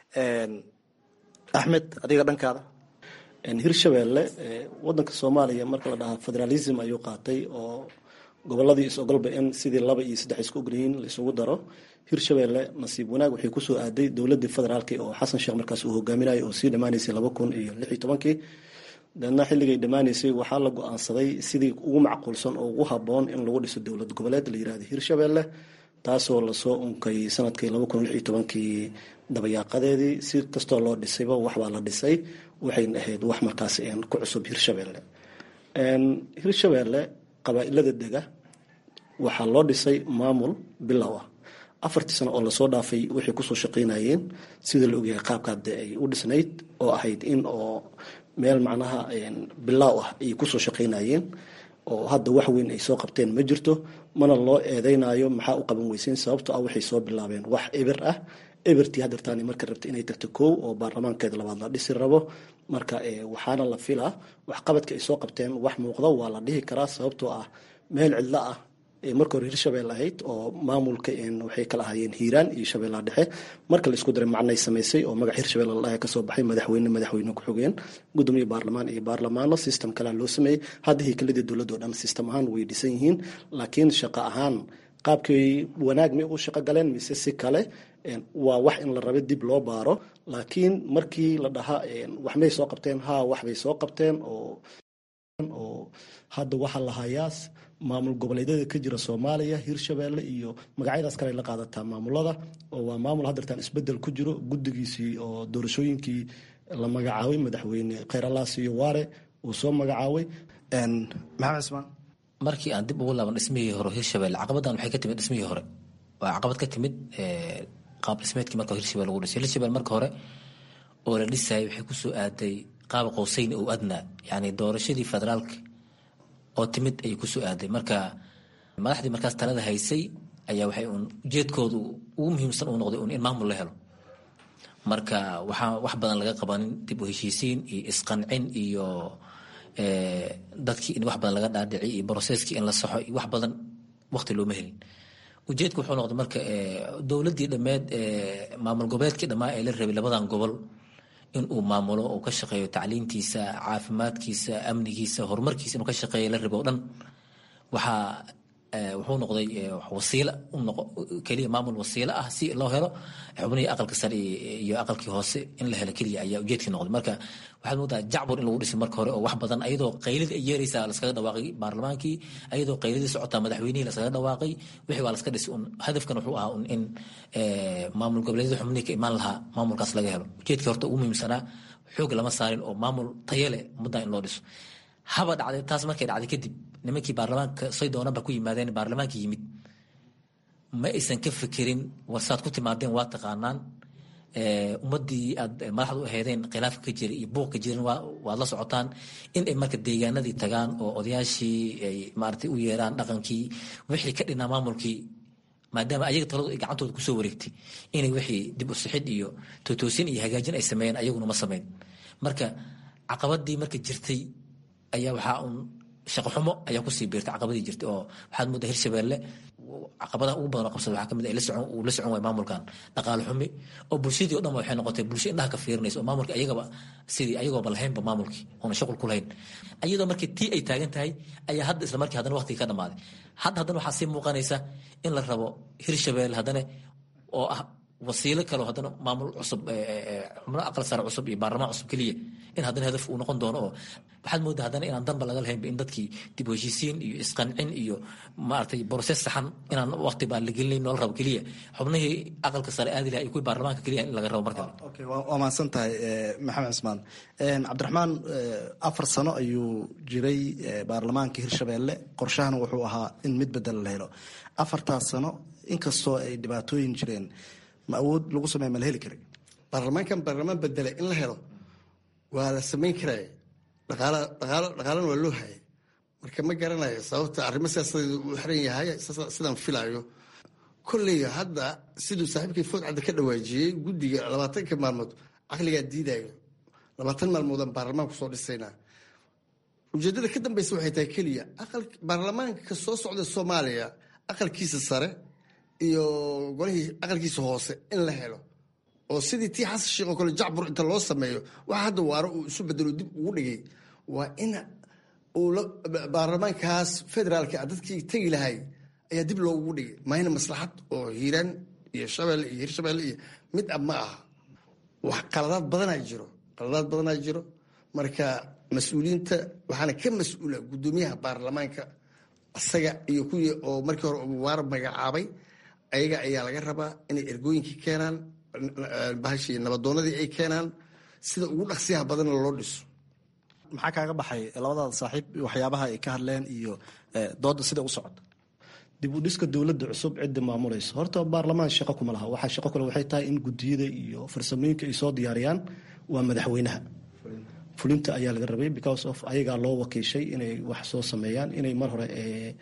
axmed adiga dhankaada hirshabelle wadanka soomaaliya marka la dhahaa federalism ayuu qaatay oo goboladii is-ogolba in sidii laba iyo saddex isku ogolyihiin laisugu daro hirshabelle nasiib wanaag waxay kusoo aaday dowladii federaalk oo xasan sheekh markaas uu hogaaminayay oo sii dhamaaneysay laba kun iyo lix iyo tobankii deedna xilligay dhamaaneysay waxaa la go-aansaday sidii ugu macquulsan oo ugu haboon in lagu dhiso dowlad goboleed la yirahdo hirshabelle taasoo lasoo unkay sanadkii laba kun lix iyo tobankii dabayaaqadeedii si kastoo loo dhisayba waxbaa la dhisay waxayna ahayd wax markaas ku cusub hirshabelle hirshabelle qabaa-ilada dega waxaa loo dhisay maamul bilow ah afartii sano oo lasoo dhaafay waxay kusoo shaqeynayeen sida la ogyahay qaabkaade ay u dhisnayd oo ahayd in oo meel macnaha bilow ah ay kusoo shaqeynayeen oo hadda wax weyn ay soo qabteen ma jirto mana loo eedeynayo maxaa u qaban weyseyn sababto ah waxay soo bilaabeen wax eber ah ebertii hadeertaan marka rabta inay tagto kow oo baarlamaankeeda labaad la dhisi rabo marka waxaana la filaa waxqabadka ay soo qabteen wax muuqda waa la dhihi karaa sababtoo ah meel cidlo ah marka hore hirshabelle ahayd oo maamulka waxay kala ahaayeen hiiraan iyo shabeellaha dhexe marka la isku daray macnay samaysay oo magac hirshabelle la dhahay kasoo baxay madaxweyne madaxweyne ku-xigeen gudoomiye baarlamaan iyo baarlamaano system kalea loo sameeyey hadda haykaladii dowladda oo dhan system ahaan way dhisan yihiin laakiin shaqo ahaan qaabkay wanaag may u shaqo galeen mise si kale waa wax in la raba dib loo baaro laakiin markii la dhahaa wax may soo qabteen ha wax bay soo qabteen oo oo hadda waxaa la hayaa maamul goboleedyada ka jira soomaaliya hirshabelle iyo magacyadaas kale la qaadataa maamulada oo waa maamul haddeertaan isbedel ku jiro guddigiisii oo doorashooyinkii la magacaabay madaxweyne khayralaas iyo waare uu soo magacaabay maxamed cismaan markii aan dib ugu laaban dhismihii hore hirshabelle caqabadan waxay ka timid dhismihii hore waa caqabad ka timid qaab dhismeedkii marka hirshabelle lagu dhisay hirshabelle marka hore oo la dhisayay waxay kusoo aaday qaab qowsayn oo adnaa yani doorashadii federaalka oo timid ay kusoo aaday marka madaxdii markaas talada haysay ayaa waxay un ujeedkoodu ugu muhiimsan uu noqday un in maamul la helo marka waxaa wax badan laga qabanin dib u heshiisiin iyo isqancin iyo dadkii in wax badan laga dhaadhiciy iyo broseskii in la saxo iyo wax badan waqti looma helin ujeedka wuxuu noqday marka dowladdii dhammeed maamul goboleedkii dhammaa ee la rabay labadan gobol in uu maamulo uu ka shaqeeyo tacliintiisa caafimaadkiisa amnigiisa horumarkiisa inuu ka shaqeeyo la rabo o dhan waxaa wuxuu noqday wasiila keliya maamul wasiilo ah si loo helo xubnihii aqalka sare iyo aqalkii hoose in la helo keliya ayaa ujeedkii noqday marka waxaad moodaa jacbur in lagu dhisay marka hore oo wax badan ayadoo qaylida ay yeeraysaa laskaga dhawaaqay baarlamaankii ayadoo qayladii socotaa madaxweynihii laskaga dhawaaqay wixii waa laska dhisay un hadafkan wuxuu ahaa un in maamul goboleedyada xubnihii ka imaan lahaa maamulkaas laga helo ujeedkii horta ugu muhiimsanaa xoog lama saarin oo maamul tayo leh ummaddan in loo dhiso haba dhacday taas markay dhacday kadib nimankii baarlamaanka say doonanba ku yimaadeen baarlamaanka yimid ma aysan ka fekerin warsaad ku timaadeen waa taqaanaan ummadii aad madaxda u aheedeen khilaafka ka jira iyo buuq ka jirin waad la socotaan in ay marka deegaanadii tagaan oo odayaashii ay maaragtay u yeeraan dhaqankii wixii ka dhinaa maamulkii maadaama ayaga taladu ay gacantooda kusoo wareegtay inay wixii dib u sixid iyo tootoosin iyo hagaajin ay sameeyeen ayaguna ma sameyn marka caqabadii marka jirtay ayaa waxaa un shaqo xumo ayaa kusii biirtay caqabadii jirtay oo waxaad moodaa hirshabelle caqabadaha ugu badan oo qabsada waxaa kamid uu la socon waay maamulkan dhaqaale xumi oo bulshadii o dhan waxay noqotay bulsho indhaha ka fiirinaysa oo maamulka ayagaba sidii ayagooba lahaynba maamulkii oona shaqul ku lahayn ayadoo markii tii ay taagan tahay ayaa hadda isla markii haddana waqtigii ka dhamaaday hadda haddana waxaa sii muuqanaysa in la rabo hirshabelle haddana oo ah wasiilo kaleo haddana maamul cusub xubno aqal sare cusub iyo baarlamaan cusub keliya in haddana hadaf uu noqon doono oo waxaad moodaa haddana inaan danba laga lahaynba in dadkii dib u heshiisiin iyo isqancin iyo maaragtay broses saxan inaan waqti baa la gelinayn noola rabo keliya xubnihii aqalka sare aadi lahaa iyo kuwii baarlamaanka keliya in laga rabo marka okay waa mahadsan tahay maxamed cismaan cabdiraxmaan afar sano ayuu jiray baarlamaanka hirshabelle qorshahana wuxuu ahaa in mid bedel la helo afartaas sano inkastoo ay dhibaatooyin jireen ma awood lagu sameeya ma la heli karay baarlamaankan baarlamaan bedela in la helo waa la samayn karaya dhaqaala dhaqaalo dhaqaalana waa loo hayay marka ma garanayo sababta arrimo siyaasadeedu uu xiran yahay sidaan filayo kolley hadda siduu saaxiibkii food cadda ka dhawaajiyey guddiga labaatanka maalmood caqligaa diidayo labaatan maalmoodaan baarlamaanku soo dhisaynaa ujeeddada ka dambeysa waxay tahay keliya aqal baarlamaanka soo socda soomaaliya aqalkiisa sare iyo golihii aqalkiisa hoose in la helo oo sidii tii xasan sheekh oo kale jacbur inta loo sameeyo waxa hadda waaro uu isu bedelo dib ugu dhigay waa in uu baarlamaankaas federaalka dadkii tegi lahay ayaa dib loogu dhigay mahayna maslaxad oo hiiraan iyo shabelle iyo hirshabelle iyo mid ab ma aha wax qaladaad badanaa jiro qaladaad badanaa jiro marka mas-uuliyiinta waxaana ka mas-uula guddoomiyaha baarlamaanka isaga iyo kuwii oo markii hore waara magacaabay ayaga ayaa laga rabaa inay ergooyinkii keenaan bahashii nabadoonadii ay keenaan sida ugu dhaqsiyaha badanna loo dhiso maxaa kaaga baxay labadaada saaxiib waxyaabaha ay ka hadleen iyo dooda sida u socota dib u dhiska dowladda cusub cidda maamulaysa horta baarlamaan shaqo kuma laha waxaa shaqo kale waxay tahay in guddiyada iyo farsamooyinka ay soo diyaariyaan waa madaxweynaha fulinta ayaa laga rabay because of ayagaa loo wakiishay inay wax soo sameeyaan inay mar hore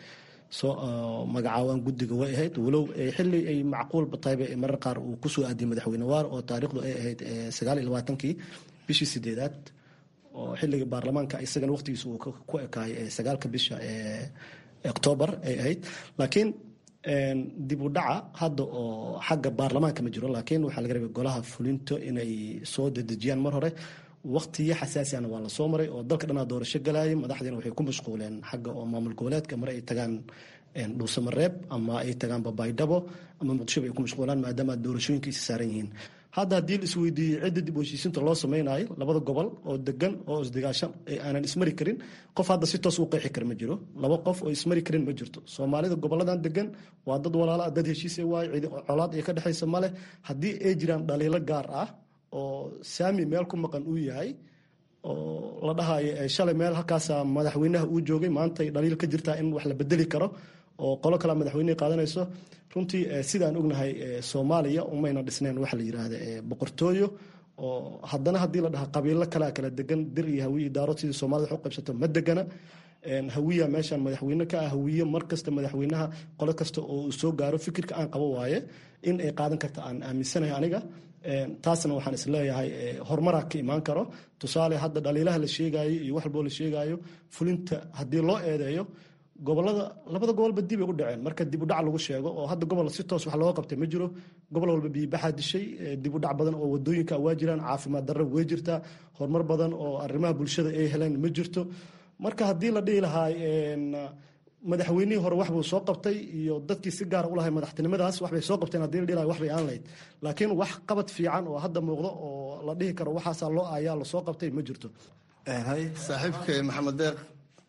soo magacaabaan guddiga way ahayd walow xilli ay macquulba tahayba marar qaar uu kusoo aadiyay madaxweyne waar oo taariikhdu ay ahayd sagaal iyo labaatankii bishii sideedaad oo xilliga baarlamaanka isagana waqtigiisa uu ku ekaayay sagaalka bisha octoobar ay ahayd laakiin dib u dhaca hadda oo xagga baarlamaanka ma jiro laakiin waxaa laga rabay golaha fulinto inay soo dedejiyaan mar hore waqtiyo xasaasiana waa la soo maray oo dalka dhanaa doorasho galayay madaxdiina waxay ku mashquuleen xagga oo maamul goboleedka mar ay tagaan dhuusamareeb ama ay tagaan babaydhabo ama muqdisho ay ku mashquulaan maadaama doorashooyinka is saaran yihiin hadda haddii la isweydiiyey cidda dib u heshiisiinta loo samaynayo labada gobol oo degan oo isdigaashan aanan ismari karin qof hadda si toos u qeexi kara ma jiro laba qof oo ismari karin ma jirto soomaalida goboladan degan waa dad walaala dad heshiisa waayo cidi colaad iyo ka dhexaysa male haddii ay jiraan dhaliilo gaar ah oo saami meel ku maqan uu yahay oo la dhahayo shalay meel halkaasa madaxweynaha uu joogay maanta ay dhaliil ka jirtaa in wax la bedeli karo oo qolo kale madaxweyne qaadanayso runtii sidaan ognahay Soomaaliya umayna dhisneen waxa la yiraahdo boqortooyo oo haddana hadii la dhaha qabiilo kale kala degan dir iyo hawiye daaro sidii Soomaalida xog qabsato ma degana een hawiya meeshan madaxweyne ka ah hawiye markasta madaxweynaha qolo kasta oo soo gaaro fikirka aan qabo waaye in ay qaadan karto aan aaminsanahay aniga taasna waxaan isleeyahay horumar ka imaan karo tusaale hadda dhaliilaha la sheegayo iyo wax walba la sheegayo fulinta hadii loo eedeeyo gobolada labada gobolba dib ay u dhaceen marka dib u dhac lagu sheego oo hadda gobol si toos wax loo qabtay ma jiro gobol walba biyo baxa dishay dib u dhac badan oo wadooyinka waa jiraan caafimaad darro way jirtaa horumar badan oo arrimaha bulshada ay heleen ma jirto marka hadii la dhihi lahaa madaxweynihii hore wax buu soo qabtay iyo dadkii si gaar u lahay madaxtinimadaas wax bay soo qabteen hadii la dhihi lahaa wax bay aan lahayd laakiin wax qabad fiican oo hadda muuqdo oo la dhihi karo waxaasa loo ayaa la soo qabtay ma jirto hay saaxiibka maxamed deeq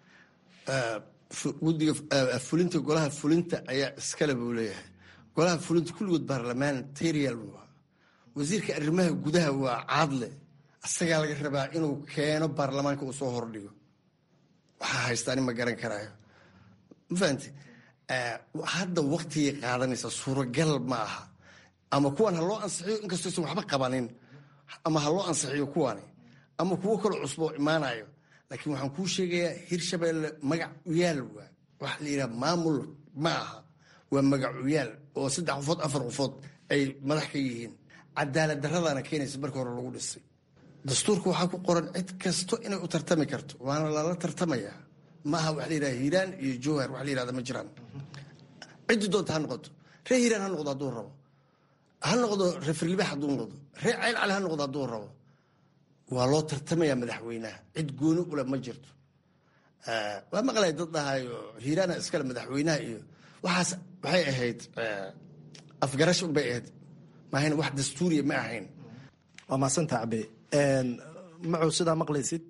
guddiga fulinta golaha fulinta ayaa iskale buu leeyahay golaha fulinta kulligood parliamentarial waa wasiirka arrimaha gudaha waa caadle asagaa laga rabaa inuu keeno baarlamaanka uu soo hordhigo waxaa haystaan ma garan karaayo ma fahanti hadda waqtigay qaadanaysa suuragal ma aha ama kuwan ha loo ansixiyo inkastoo isan waxba qabanin ama ha loo ansixiyo kuwani ama kuwo kale cusboo imaanayo laakiin waxaan kuu sheegayaa hirshabeelle magac uyaal waa waxa la yidhaha maamul ma aha waa magac uyaal oo saddex qofood afar qofood ay madax ka yihiin cadaalad darradana keenaysa marka hore lagu dhisay dastuurka waxaa ku qoran cid kasto inay u tartami karto waana lala tartamayaa maaha waxa la yidhaha hiiraan iyo jowhar waxa la yidhahda ma jiraan ciddii doonta ha noqoto ree hiiraan ha noqdo hadduu rabo ha noqdo ree firlibax hadduu noqdo ree ceyl cali ha noqdo hadduu rabo waa loo tartamayaa madaxweynaha cid gooni ule ma jirto waa maqlay dad dhahayo hiiraana iskale madaxweynaha iyo waxaas waxay ahayd afgarash unbay ahayd maahayn wax dastuuriya ma ahayn waa maasanta cabe macow sidaa maqlaysid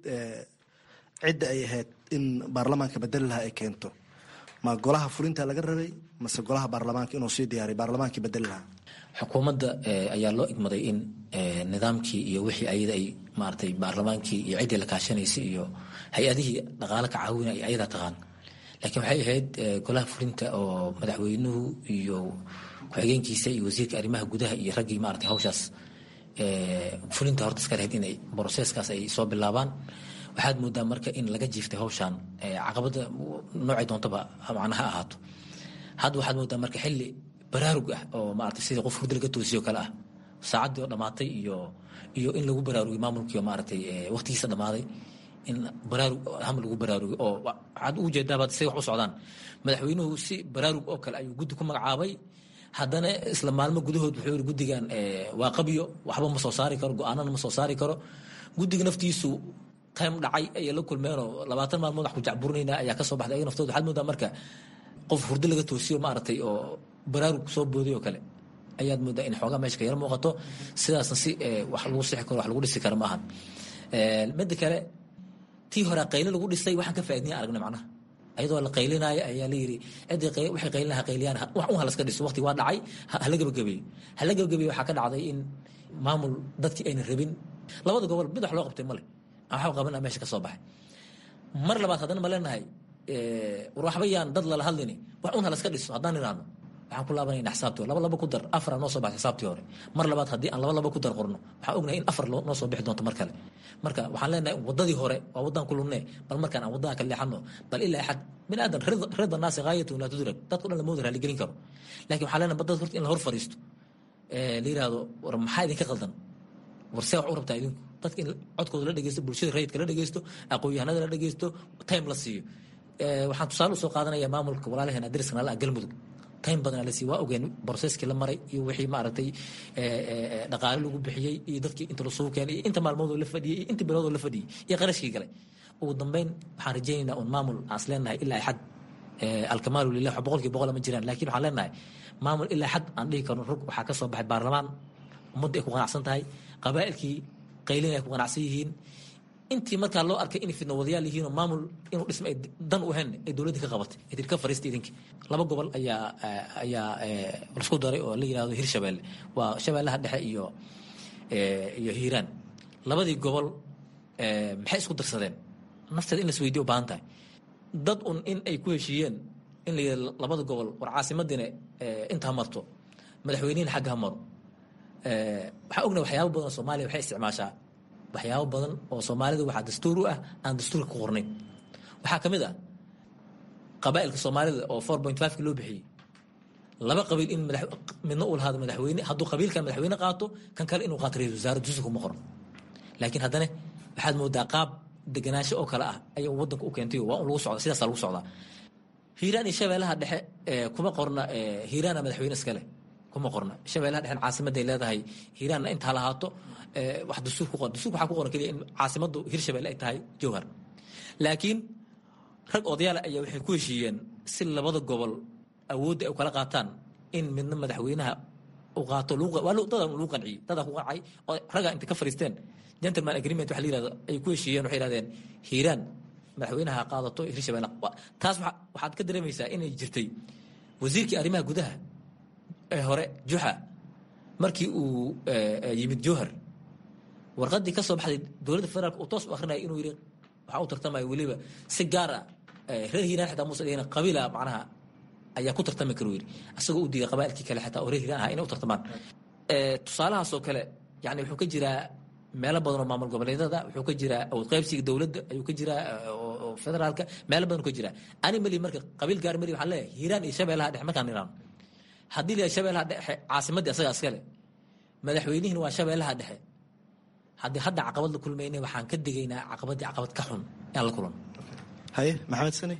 cidda ay ahayd in baarlamaanka bedeli lahaa ay keento ma golaha fulinta laga rabay mase golaha baarlamaanka inuu sii diyaaray baarlamaankii bedeli lahaa xukuumadda ayaa loo igmaday in nidaamkii iyo wixii ayada ay maaragtay baarlamaankii iyo ciddii la kaashanaysay iyo hay-adihii dhaqaale ka caawina ay ayada taqaan laakiin waxay ahayd golaha fulinta oo madaxweynuhu iyo ku-xigeenkiisa iyo wasiirka arrimaha gudaha iyo raggii maaragtay hawshaas fulinta horta iska lahayd inay broseskaas ay soo bilaabaan waxaad moodaa marka in laga jiiftay hawshaan caqabada noocay doontaba macnaha ahaato hadda waxaad moodaa marka xilli baraarug ah oo maaragtay sidii qof hurdi laga toosiyo kale ah saacaddii oo dhammaatay iyo iyo in lagu baraarugay maamulkii oo maaragtay waqtigiisa dhammaaday in baraarug ham lagu baraarugay oo waxaad ugu jeedaabaad say wax u socdaan madaxweynuhu si baraarug oo kale ayuu guddi ku magacaabay haddana isla maalmo gudahood wuxuu yiri guddigan waa qabiyo waxba ma soo saari karo go-aanana ma soo saari karo guddiga naftiisu time dhacay ayay la kulmeen oo labaatan maalmood wax ku jacburinaynaa ayaa ka soo baxday ayaga naftooda waxaad moodaa marka qof hurdi laga toosiyo maaragtay oo baraarug soo booday oo kale ayaad moodaa in xoogaa meesha ka yar muuqato sidaasna si wax lagu sixi karo wax lagu dhisi karo maahan midda kale tii hore qayle lagu dhisay waxaan ka faaidnay aragna macnaha ayadoo la qaylinaayo ayaa la yidhi ciddii waxay qaylinaha qayliyaan wax un halaska dhiso waqti waa dhacay hala gabagabeeyo hala gabagabeeyo waxaa ka dhacday in maamul dadkii ayna rabin labada gobol mid wax loo qabtay male waxaa qabanaa meesha ka soo baxay mar labaad haddana ma leenahay war waxba yaan dad lala hadlini wax un halaska dhiso haddaan iraadno waxaan ku laabanayna xisaabtii hore laba laba ku dar afar noo soo baxay xisaabtii hore mar labaad haddii aan laba laba ku dar qorno waxaan ognahay in afar noo soo bixi doonto mar kale marka waxaan leenahay waddadii hore waa waddaan ku lunnee bal markaan aan waddadan ka leexano bal ilaa axad bini aadan rida naasi gaayatu laa tudrag dadku dhan lama wada raaligelin karo laakiin waxaan leenahay badad horta in la hor fariisto la yidhaahdo war maxaa idinka qaldan war see wax u rabtaa idinku dadka in codkooda la dhegeysto bulshada rayidka la dhegeysto aqoon-yahanada la dhegeysto time la siiyo waxaan tusaale usoo qaadanaya maamulka walaalaheen adriska nala galmudug taym badan la sii waa ogeen boroseskii la maray iyo wixii maaragtay dhaqaale lagu bixiyey iyo dadkii inta lasoo keenay iyo inta maalmood la fadhiyey iyo inta bilood la fadhiyey iyo qarashkii galay ugu dambeyn waxaan rajaynaynaa un maamul aan isleenahay ilaa xad alkamaalu lilah boqolkii boqol ma jiraan laakiin waxaan leenahay maamul ilaa xad aan dhihi karno rug waxaa ka soo baxay baarlamaan ummadda ay ku qanacsan tahay qabaa'ilkii qaylin ay ku qanacsan yihiin intii markaa loo arkay inay fidno wadayaal yihiin oo maamul inuu dhismo ay dan u ahayn ay dowladda ka qabatay ay tiri ka fariistay idinka laba gobol ayaa ayaa laisku daray oo la yidhahdo hirshabeelle waa shabeellaha dhexe iyo iyo hiiraan labadii gobol maxay isku darsadeen nafteeda in la isweydiyo u baahan tahay dad un in ay ku heshiiyeen in la yidhahdo labada gobol war caasimadina inta ha marto madaxweynihina xagga ha maro waxaa ogna waxyaabo badan soomaaliya waxay isticmaashaa waxyaabo badan oo soomaalida waxaa dastuur u ah aan dastuurka ku qornayn waxaa ka mid ah qabaa'ilka soomaalida oo four point five ka loo bixiyey laba qabiil in midna uu lahaado madaxweyne hadduu qabiilkan madaxweyne qaato kan kale inuu qaato ra-iisul wasaare dusi kuma qoran laakiin haddana waxaad moodaa qaab deganaansho oo kale ah ayuu waddanka u keentay waa un lagu socda sidaasaa lagu socdaa hiiraan iyo shabeellaha dhexe kuma qorna hiiraana madaxweyne iskale kuma qorna shabeellaha dhexen caasimadday leedahay hiiraanna intaa lahaato wax dastuur ku qoran dastuurka waxaa ku qoran keliya in caasimaddu hirshabeelle ay tahay jowhar laakiin rag odayaal ayaa waxay ku heshiiyeen si labada gobol awoodda ay kala qaataan in midna madaxweynaha u qaato dadan lagu qanciyey dadaa ku qancay oo raggaa intay ka fariisteen gentleman agreement waxa la yirahdo ay ku heshiiyeen waxay yidhahdeen hiiraan madaxweynaha qaadato hirshabeelle taas waxaad ka dareemaysaa inay jirtay wasiirkii arrimaha gudaha ee hore juxa markii uu yimid jowhar warqadii ka soo baxday dowladda federaalka uu toos u akrinaya inuu yidhi waxaa u tartamaya weliba si gaar ah reer hiiraan xitaa muusa dhigin qabiila macnaha ayaa ku tartami kara yidhi asagoo u diiday qabaa'ilkii kale xitaa oo reer hiiraan ahaa inay u tartamaan tusaalahaasoo kale yani wuxuu ka jiraa meelo badan oo maamul goboleedyada wuxuu ka jiraa awood qaybsiga dowladda ayuu ka jiraa oo federaalka meelo badan ka jiraa ani mali marka qabiil gaar mali waxaan leeyahay hiiraan iyo shabeellaha dhexe markaan niraano haddii la shabeellaha dhexe caasimaddii asagaa iskale madaxweynihiina waa shabeellaha dhexe haddii hadda caqabad la kulmaynay waxaan ka digaynaa caqabaddii caqabad ka xun aan la kulan haye maxamed sani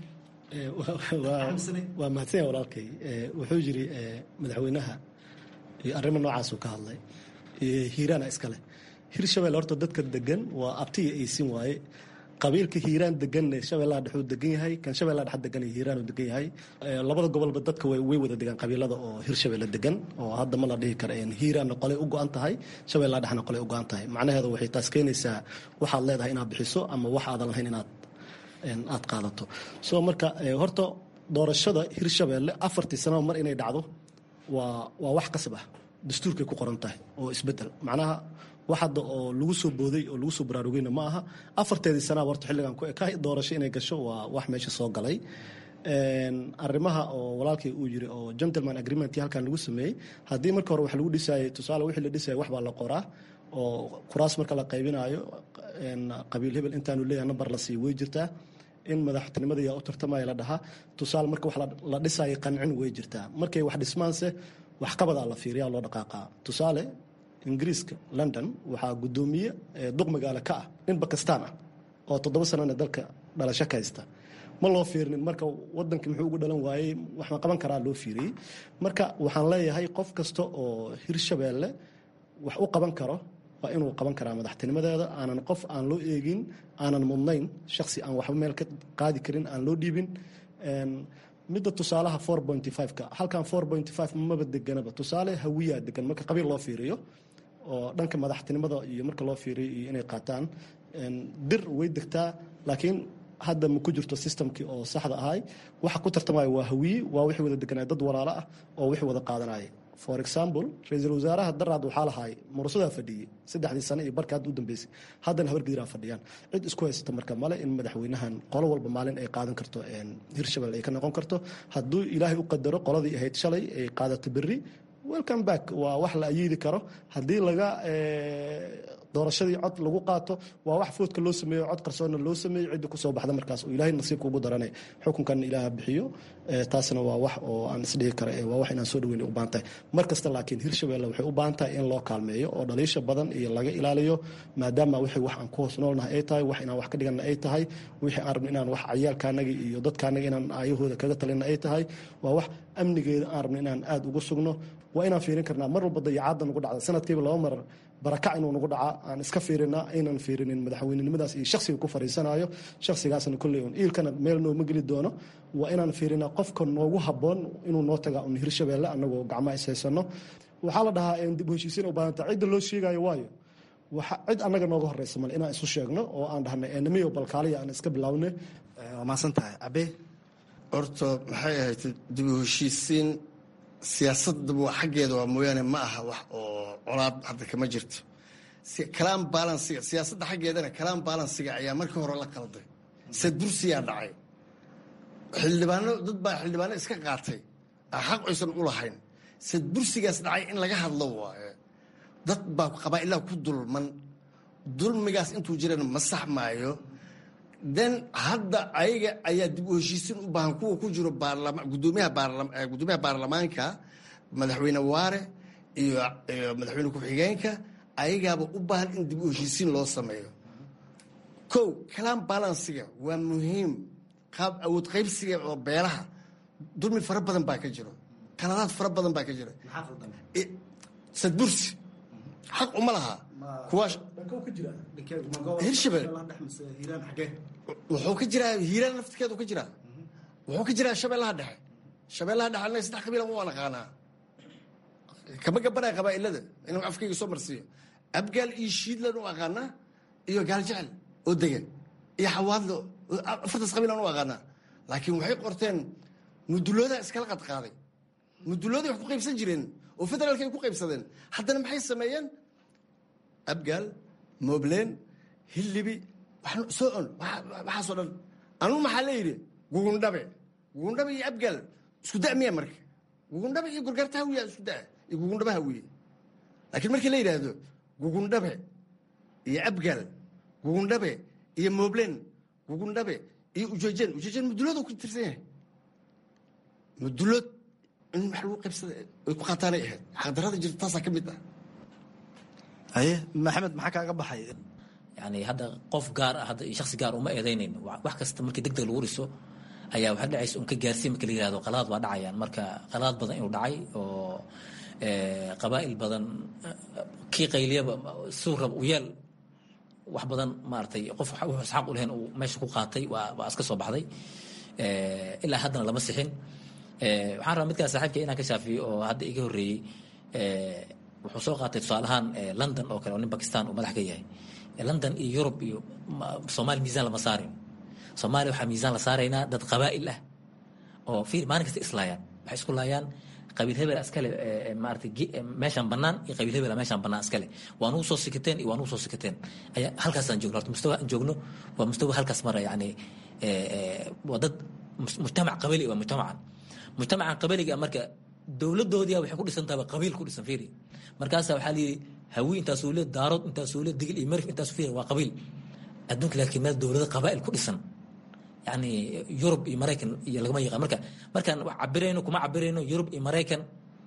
waa mahadsan yahay walaalkay wuxuu yiri madaxweynaha iyo arrimo noocaasuu ka hadlay hiiraana iskale hirshabelle horta dadka degan waa abtiya aysin waaye qabiilka hiiraan degan shabeellaha dhexuu degan yahay kan shabeellaha dhexe degan iyo hiiraan uu degan yahay labada gobolba dadka way way wada degaan qabiilada oo hirshabelle degan oo hadda ma la dhihi kara hiiraanna qolay u go-an tahay shabeellaha dhexna qolay u go-an tahay macnaheedu waxay taas keenaysaa waxaad leedahay inaad bixiso ama wax aadan lahayn inaad aad qaadato soo marka horta doorashada hirshabelle afartii sanaba mar inay dhacdo waa waa wax qasab ah dastuurkay ku qoran tahay oo isbedel macnaha wax hadda oo lagu soo booday oo lagu soo baraarugayna ma aha afarteedii sanaba horta xilligan ku ekahay doorasho inay gasho waa wax meesha soo galay arrimaha oo walaalkay uu yiri oo gentleman agreement halkan lagu sameeyey haddii marka hore wax lagu dhisayay tusaale wixii la dhisayay wax baa la qoraa oo kuraas marka la qaybinayo qabiil hebel intaanu leeyahay nambar la siiyo way jirtaa in madaxtinimada yaa u tartamaya la dhahaa tusaale marka wax la dhisayay qancin way jirtaa markay wax dhismaanse wax qabadaa la fiiriyaa loo dhaqaaqaa tusaale ingiriiska london waxaa guddoomiye duq magaalo ka ah nin bakistaan ah oo toddoba sanana dalka dhalasho ka haysta ma loo fiirinin marka wadankii muxuu ugu dhalan waayey wax ma qaban karaa loo fiiriyey marka waxaan leeyahay qof kasta oo hirshabelle wax u qaban karo waa inuu qaban karaa madaxtinimadeeda aanan qof aan loo eegin aanan mudnayn shaksi aan waxba meel ka qaadi karin aan loo dhiibin midda tusaalaha four pointy five-ka halkan four pointy five maba deganaba tusaale hawiyaa degan marka qabiil loo fiiriyo oo dhanka madaxtinimada iyo marka loo fiiriyo iyo inay qaataan dir way degtaa laakiin hadda ma ku jirto systemkii oo saxda ahay waxa ku tartamaya waa hawiye waa wixii wada deganaya dad walaalo ah oo wixii wada qaadanaya for example ra-iisul wasaaraha daraad waxaa lahaay murusadaa fadhiyey saddexdii sane iyo barka hadda u dambeysay haddana habargediraa fadhiyaan cid isku haysata marka male in madaxweynahan qolo walba maalin ay qaadan karto hirshabelle ay ka noqon karto hadduu ilaahay u qadaro qoladii ahayd shalay ay qaadato berri welcome back waa wax la ayiidi karo haddii laga doorashadii cod lagu qaato waa wax foodka loo sameeyo cod qarsoonna loo sameeyo cidda kusoo baxda markaas oo ilaahay nasiibka ugu daranay xukunkan ilaaha bixiyo taasna waa wax oo aan isdhihi kara waa wax inaan soo dhaweyn u baahan tahay mar kasta laakiin hirshabeelle waxay u baahan tahay in loo kaalmeeyo oo dhaliisha badan iyo laga ilaaliyo maadaama wixii wax aan ku hoos noolnahay ay tahay wax inaan wax ka dhiganna ay tahay wixii aan rabno inaan wax cayaalkaanaga iyo dadkaanaga inaan aayahooda kaga talina ay tahay waa wax amnigeeda aan rabno inaan aada ugu sugno waa inaan fiirin karnaa mar walba dayacaadda nagu dhacda sanadkiiba laba mar barakac inuu nagu dhacaa aan iska fiirina aynan fiirinin madaxweynenimadaas iyo shaksiga ku fariisanayo shaksigaasna kolley un iilkana meel nooma geli doono waa inaan fiirinaa qofka noogu habboon inuu noo tagaa un hirshabeelle annagoo gacmaha ishaysano waxaa la dhahaa dib u heshiisiin u baahanta cidda loo sheegayo waayo cid annaga nooga horeysa male inaan isu sheegno oo aan dhahnay enamiyo balkaaliya aan iska bilaawne waa mahadsan tahay cabe horta maxay ahayd dib u heshiisiin siyaasadda xaggeeda waa mooyaane ma aha wax oo colaad hadda kama jirto kalaan balansiga siyaasadda xaggeedana kalaan balansiga ayaa markii hore la qalday sad bursiyaa dhacay xildhibaano dad baa xildhibaano iska qaatay xaq aysan u lahayn sad bursigaas dhacay in laga hadlo waaye dad baa qabaa'ilaha ku dulman dulmigaas intuu jirana ma sax maayo den hadda ayaga ayaa dib u heshiisiin u baahan kuwa ku jiro gudoomiyaha baarlamaanka madaxweyne waare iyo madaxweyne ku-xigeenka ayagaaba u baahan in dib u heshiisiin loo sameeyo kow kalaan balansiga waa muhiim qaab awood qaybsiga oo beelaha dulmi fara badan baa ka jiro qaladaad fara badan baa ka jira sadbursi xaq uma laha hirshabelle wuxuu ka jiraa hiiraan laftirkeedu ka jiraa wuxuu ka jiraa shabeellaha dhexe shabeellaha dhexe anaga saddex qabiilan waa naqaanaa kama gabanaya qabaa'ilada inuu afkayga soo marsiiyo abgaal iyo shiidlan u aqaanaa iyo gaaljecel oo degan iyo xawaadlo afartaas qabiilan u aqaanaa laakiin waxay qorteen muduloodaa iskala qadqaaday mudulooday wax ku qaybsan jireen oo federaalka ay ku qaybsadeen haddana maxay sameeyeen abgaal moobleen hillibi soo on waxaasoo dhan anugu maxaa la yidhi gugundhabe gugundhabe iyo abgaal isku da miya marka gugundhabe iyo gurgaarta hawiya isku da iyo gugundhaba hawiye laakiin markii la yidhaahdo gugundhabe iyo abgaal gugundhabe iyo moobleen gugundhabe iyo ujeejeen ujeejeen mudulood ku tirsan yahay mudulood in wax lagu qaybsada ay ku qaataanay ahayd xaqdarrada jirta taasaa ka mid ah haye maxamed maxaa kaaga baxay yani hadda qof gaar ah hadda shaksi gaar uma eedeynayn wax kasta markii deg deg lagu riso ayaa waxaa dhacaysa un ka gaarsiin marka la yihahdo qaladaad waa dhacayaan marka qaladaad badan inuu dhacay oo qabaa'il badan kii qayliyaba suu rab u yeel wax badan maaragtay qof wuxuu isxaaq u lahayn uu meesha ku qaatay waa waa iska soo baxday ilaa haddana lama sixin waxaan rabaa midkaa saaxiibka inaan ka shaafiyo oo hadda iga horreeyey wuxuu soo qaatay tusaale ahaan london oo kale oo nin bakistan uu madax ka yahay london iyo yurub iyo soomaaliya miisaan lama saarin soomaaliya waxaa miisaan la saaraynaa dad qabaa'il ah oo fiir maalin kasta islaayaan waxay isku laayaan qabiil hebel iskale maaragtay meeshaan bannaan iyo qabiil hebel meeshaan bannaan iskale waa nugu soo sikateen iyo waa nugu soo sikateen ayaa halkaasaan joogno horta mustawa aan joogno waa mustawa halkaas mara yacni waa dad mujtamac qabali waa mujtamacan mujtamacan qabaliga marka dowladoodii waxay ku dhisan tahay qabiil ku dhisan fiiri markaas waxaa la yiri hawi intaasuu le daarood intaasuu le digil iyo marif intaasuu fiiri waa qabiil adduunka laakiin meel dowlado qabaa'il ku dhisan yani yurub iyo maraykan iyo lagama yaqaan marka markaan wax cabirayno kuma cabirayno yurub iyo maraykan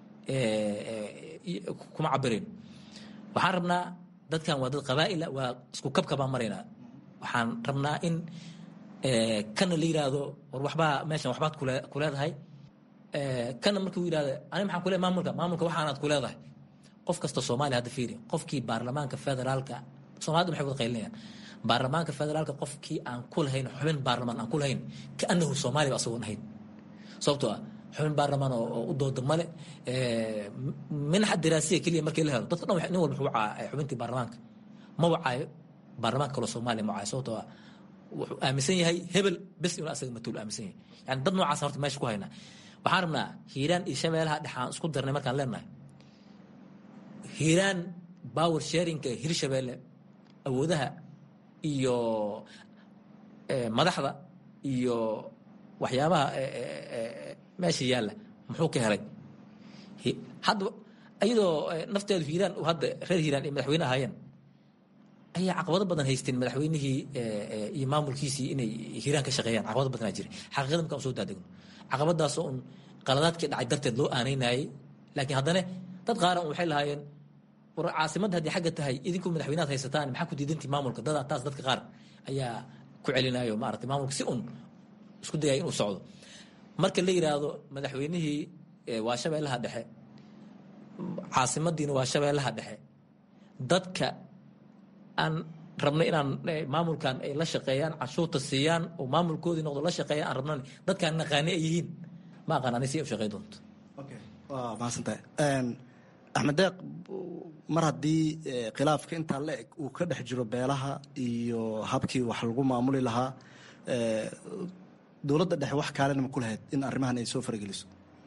kuma cabirayno waxaan rabnaa dadkan waa dad qabaa'ila waa isku kabka baan maraynaa waxaan rabnaa in kana la yiraahdo war waxbaa meeshan waxbaad ku leedahay kana markuu yidhahda ani maxaan kule maamulka maamulka waxaanaad ku leedahay qof kasta soomaaliya hadda fiiri qofkii baarlamaanka federaalka soomaalida maxay wada qaylinayaan baarlamaanka federaalka qofkii aan ku lahayn xubin baarlamaan aan ku lahayn kaanahu soomaaliya asagoon ahayn sababtoo ah xubin baarlamaan oo u dooda male minaxa diraasiya keliya markii la helo dadka dhan nin walba wuxuu wacaa xubintii baarlamaanka ma wacaayo baarlamaanka kaloo soomaaliya ma wacaayo sababtoo ah wuxuu aaminsan yahay hebel bes inuu asaga matuul aaminsan yahay yani dad noocaas horta meesha ku haynaa waxaan rabnaa hiiraan iyo shabeelaha dhexaan isku darnay markaan leenahay hiiraan power sharingka hirshabeelle awoodaha iyo madaxda iyo waxyaabaha meesha yaalla muxuu ka helay hadda iyadoo nafteedu hiiraan hadda reer hiiraan iyo madaxweyne ahaayeen ayaa caqabado badan haysteen madaxweynihii iyo maamulkiisii inay hiiraan ka shaqeeyaan caqabado badanaa jira xaqiiqada markaan soo daadegno caqabadaasoo un qaladaadkii dhacay darteed loo aaneynayay laakiin haddana dad qaaran waxay lahaayeen war caasimadda haddii xagga tahay idinkuu madaxweynaad haysataan maxaa ku diidantii maamulka dad taas dadka qaar ayaa ku celinayo maaragtay maamulka si un isku dayaya inuu socdo marka la yidhaahdo madaxweynihii waa shabeellaha dhexe caasimadiina waa shabeellaha dhexe dadka aan rabnay inaan maamulkan ay la shaqeeyaan canshuurta siiyaan oo maamulkoodii noqdo la shaqeeyaan aan rabnan dadkaan naqaani ay yihiin ma aqaan ani si ay u shaqey doonto waa mahadsantahay axmed deeq mar haddii khilaafka intaa la eg uu ka dhex jiro beelaha iyo habkii wax lagu maamuli lahaa dowladda dhexe wax kaalena ma ku lahayd in arrimahan ay soo farageliso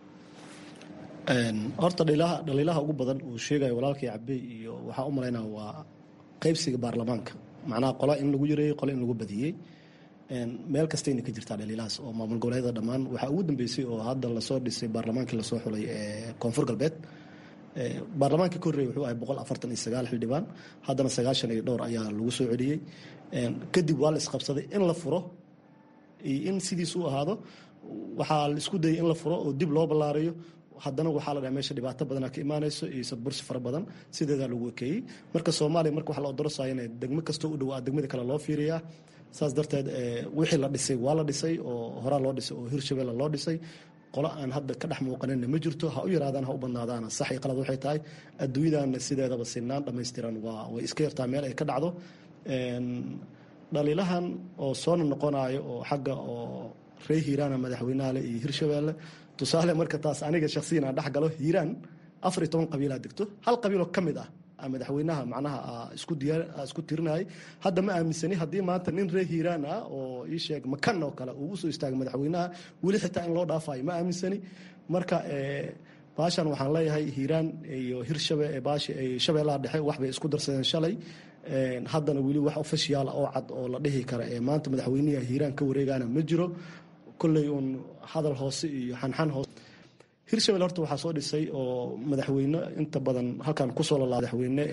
horta dhaliilaha dhaliilaha ugu badan uu sheegayo walaalkii cabey iyo waxaa u malaynaa waa qaybsiga baarlamaanka macnaha qola in lagu yareeyey qola in lagu badiyey meel kastayna ka jirtaa dhaliilahaas oo maamul goboleedyada dhammaan waxaa ugu dambeysay oo hadda lasoo dhisay baarlamaankii lasoo xulay ee koonfur galbeed baarlamaankii ka horreeyay wuxuu ahay boqol afartan iyo sagaal xildhibaan haddana sagaashan iyo dhowr ayaa lagu soo celiyey kadib waa la isqabsaday in la furo iyo in sidiis u ahaado waxaa la isku dayay in la furo oo dib loo ballaariyo haddana waxaa la dhaha meesha dhibaato badanaa ka imaanayso iyo sadbursi fara badan sideedaa lagu ekeeyey marka soomaaliya marka waxa la odorosaya in degmo kastoo u dhowaa degmada kale loo fiiriyaa saas darteed wixii la dhisay waa la dhisay oo horaa loo dhisay oo hirshabelle loo dhisay qolo aan hadda ka dhex muuqanina ma jirto ha u yaraadaan ha u badnaadaana sax iyo qalad waxay tahay adduunyadana sideedaba sinaan dhammaystiran waa way iska yartaa meel ay ka dhacdo dhaliilahan oo soona noqonayo oo xagga oo ree hiiraana madaxweynaha iyo hirshabelle tusaale marka taas aniga shakhsiyan aan dhex galo hiiraan afar iyo toban qabiilaa degto hal qabiiloo ka mid ah madaxweynaha macnaha isku diyaar isku tirinayay hadda ma aaminsani haddii maanta nin ree hiiraan ah oo ii sheeg makan oo kale uu usoo istaagay madaxweynaha weli xitaa in loo dhaafayo ma aaminsani marka baashan waxaan leeyahay hiiraan iyo hirshabe baashi ay shabeellaha dhexe waxbay isku darsadeen shalay haddana weli wax ofishiyaal oo cad oo la dhihi kara ee maanta madaxweynaha hiiraan ka wareegana ma jiro kolley uun hadal hoose iyo xanxan hoose hirshabelle horta waxaa soo dhisay oo madaxweyne inta badan halkan kusoo lalaa madaxweyne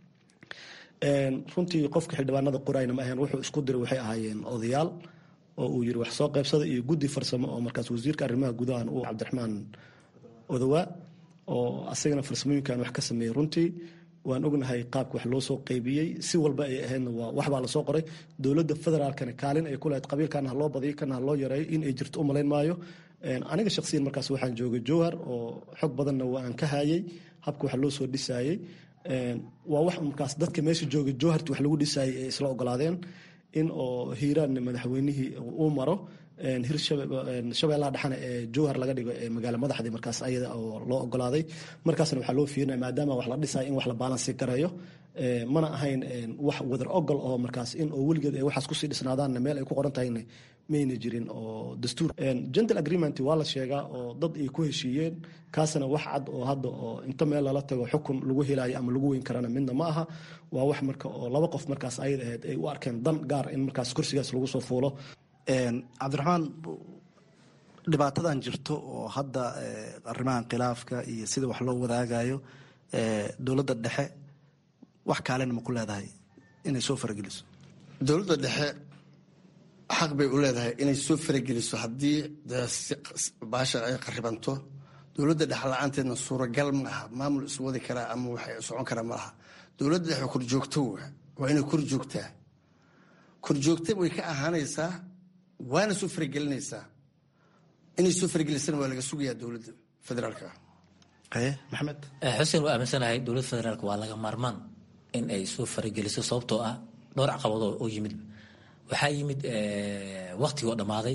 runtii qofka xildhibaanada qorayna ma ahayn wuxuu isku diray waxay ahaayeen odayaal oo uu yiri wax soo qaybsada iyo guddi farsamo oo markaas wasiirka arrimaha gudahan uu cabdiraxmaan odawaa oo asagana farsamooyinkan wax ka sameeyey runtii waan ognahay qaabka wax loo soo qaybiyey si walba ay ahaydna waa waxbaa lasoo qoray dowladda federaalkana kaalin ay ku lahayd qabiilkan ha loo badiyo kana ha loo yareeyo in ay jirto u malayn maayo aniga shakhsiyan markaas waxaan joogay jowhar oo xog badanna waa aan ka hayay habka wax loo soo dhisaayey waa wax markaas dadka meesha joogay jowharti wax lagu dhisaayey ay isla ogolaadeen in oo hiiraanna madaxweynihii uu maro hirshabeellaha dhexana ee jowhar laga dhigo ee magaalo madaxdii markaas ayada oo loo ogolaaday markaasna waxaa loo fiirinaya maadaama wax la dhisayo in wax la baalansi gareeyo mana ahayn wax wadar ogol oo markaas in oo weligeed ay waxaas kusii dhisnaadaanna meel ay ku qoran tahayna mayna jirin oo dastuur gentle agreement waa la sheegaa oo dad ay ku heshiiyeen kaasna wax cad oo hadda oo inta meel lala tago xukun lagu helayo ama lagu weyn karana midna ma aha waa wax marka oo laba qof markaas ayada ahayd ay u arkeen dan gaar in markaas kursigaas lagu soo fuulo cabdiraxmaan dhibaatadan jirto oo hadda arrimahan khilaafka iyo sida wax loo wadaagayo dowladda dhexe wax kaalena ma ku leedahay inay soo farageliso dowladda dhexe xaq bay u leedahay inay soo farageliso haddii baashan ay qaribanto dowladda dhexe la-aanteedna suuragal ma aha maamul is wadi karaa ama waxay socon karaa ma aha dowladda dhexe korjoogto waa inay kor joogtaa korjoogta way ka ahaanaysaa waana soo faragelinaysaa inay soo faragelisana waa laga sugayaa dowladda federaalka maxamed xuseen waa aaminsanahay dowladda federaalka waa laga maarmaan in ay soo farageliso sababtoo ah dhowr caqabadoo oo yimid waxaa yimid waktigoo dhammaaday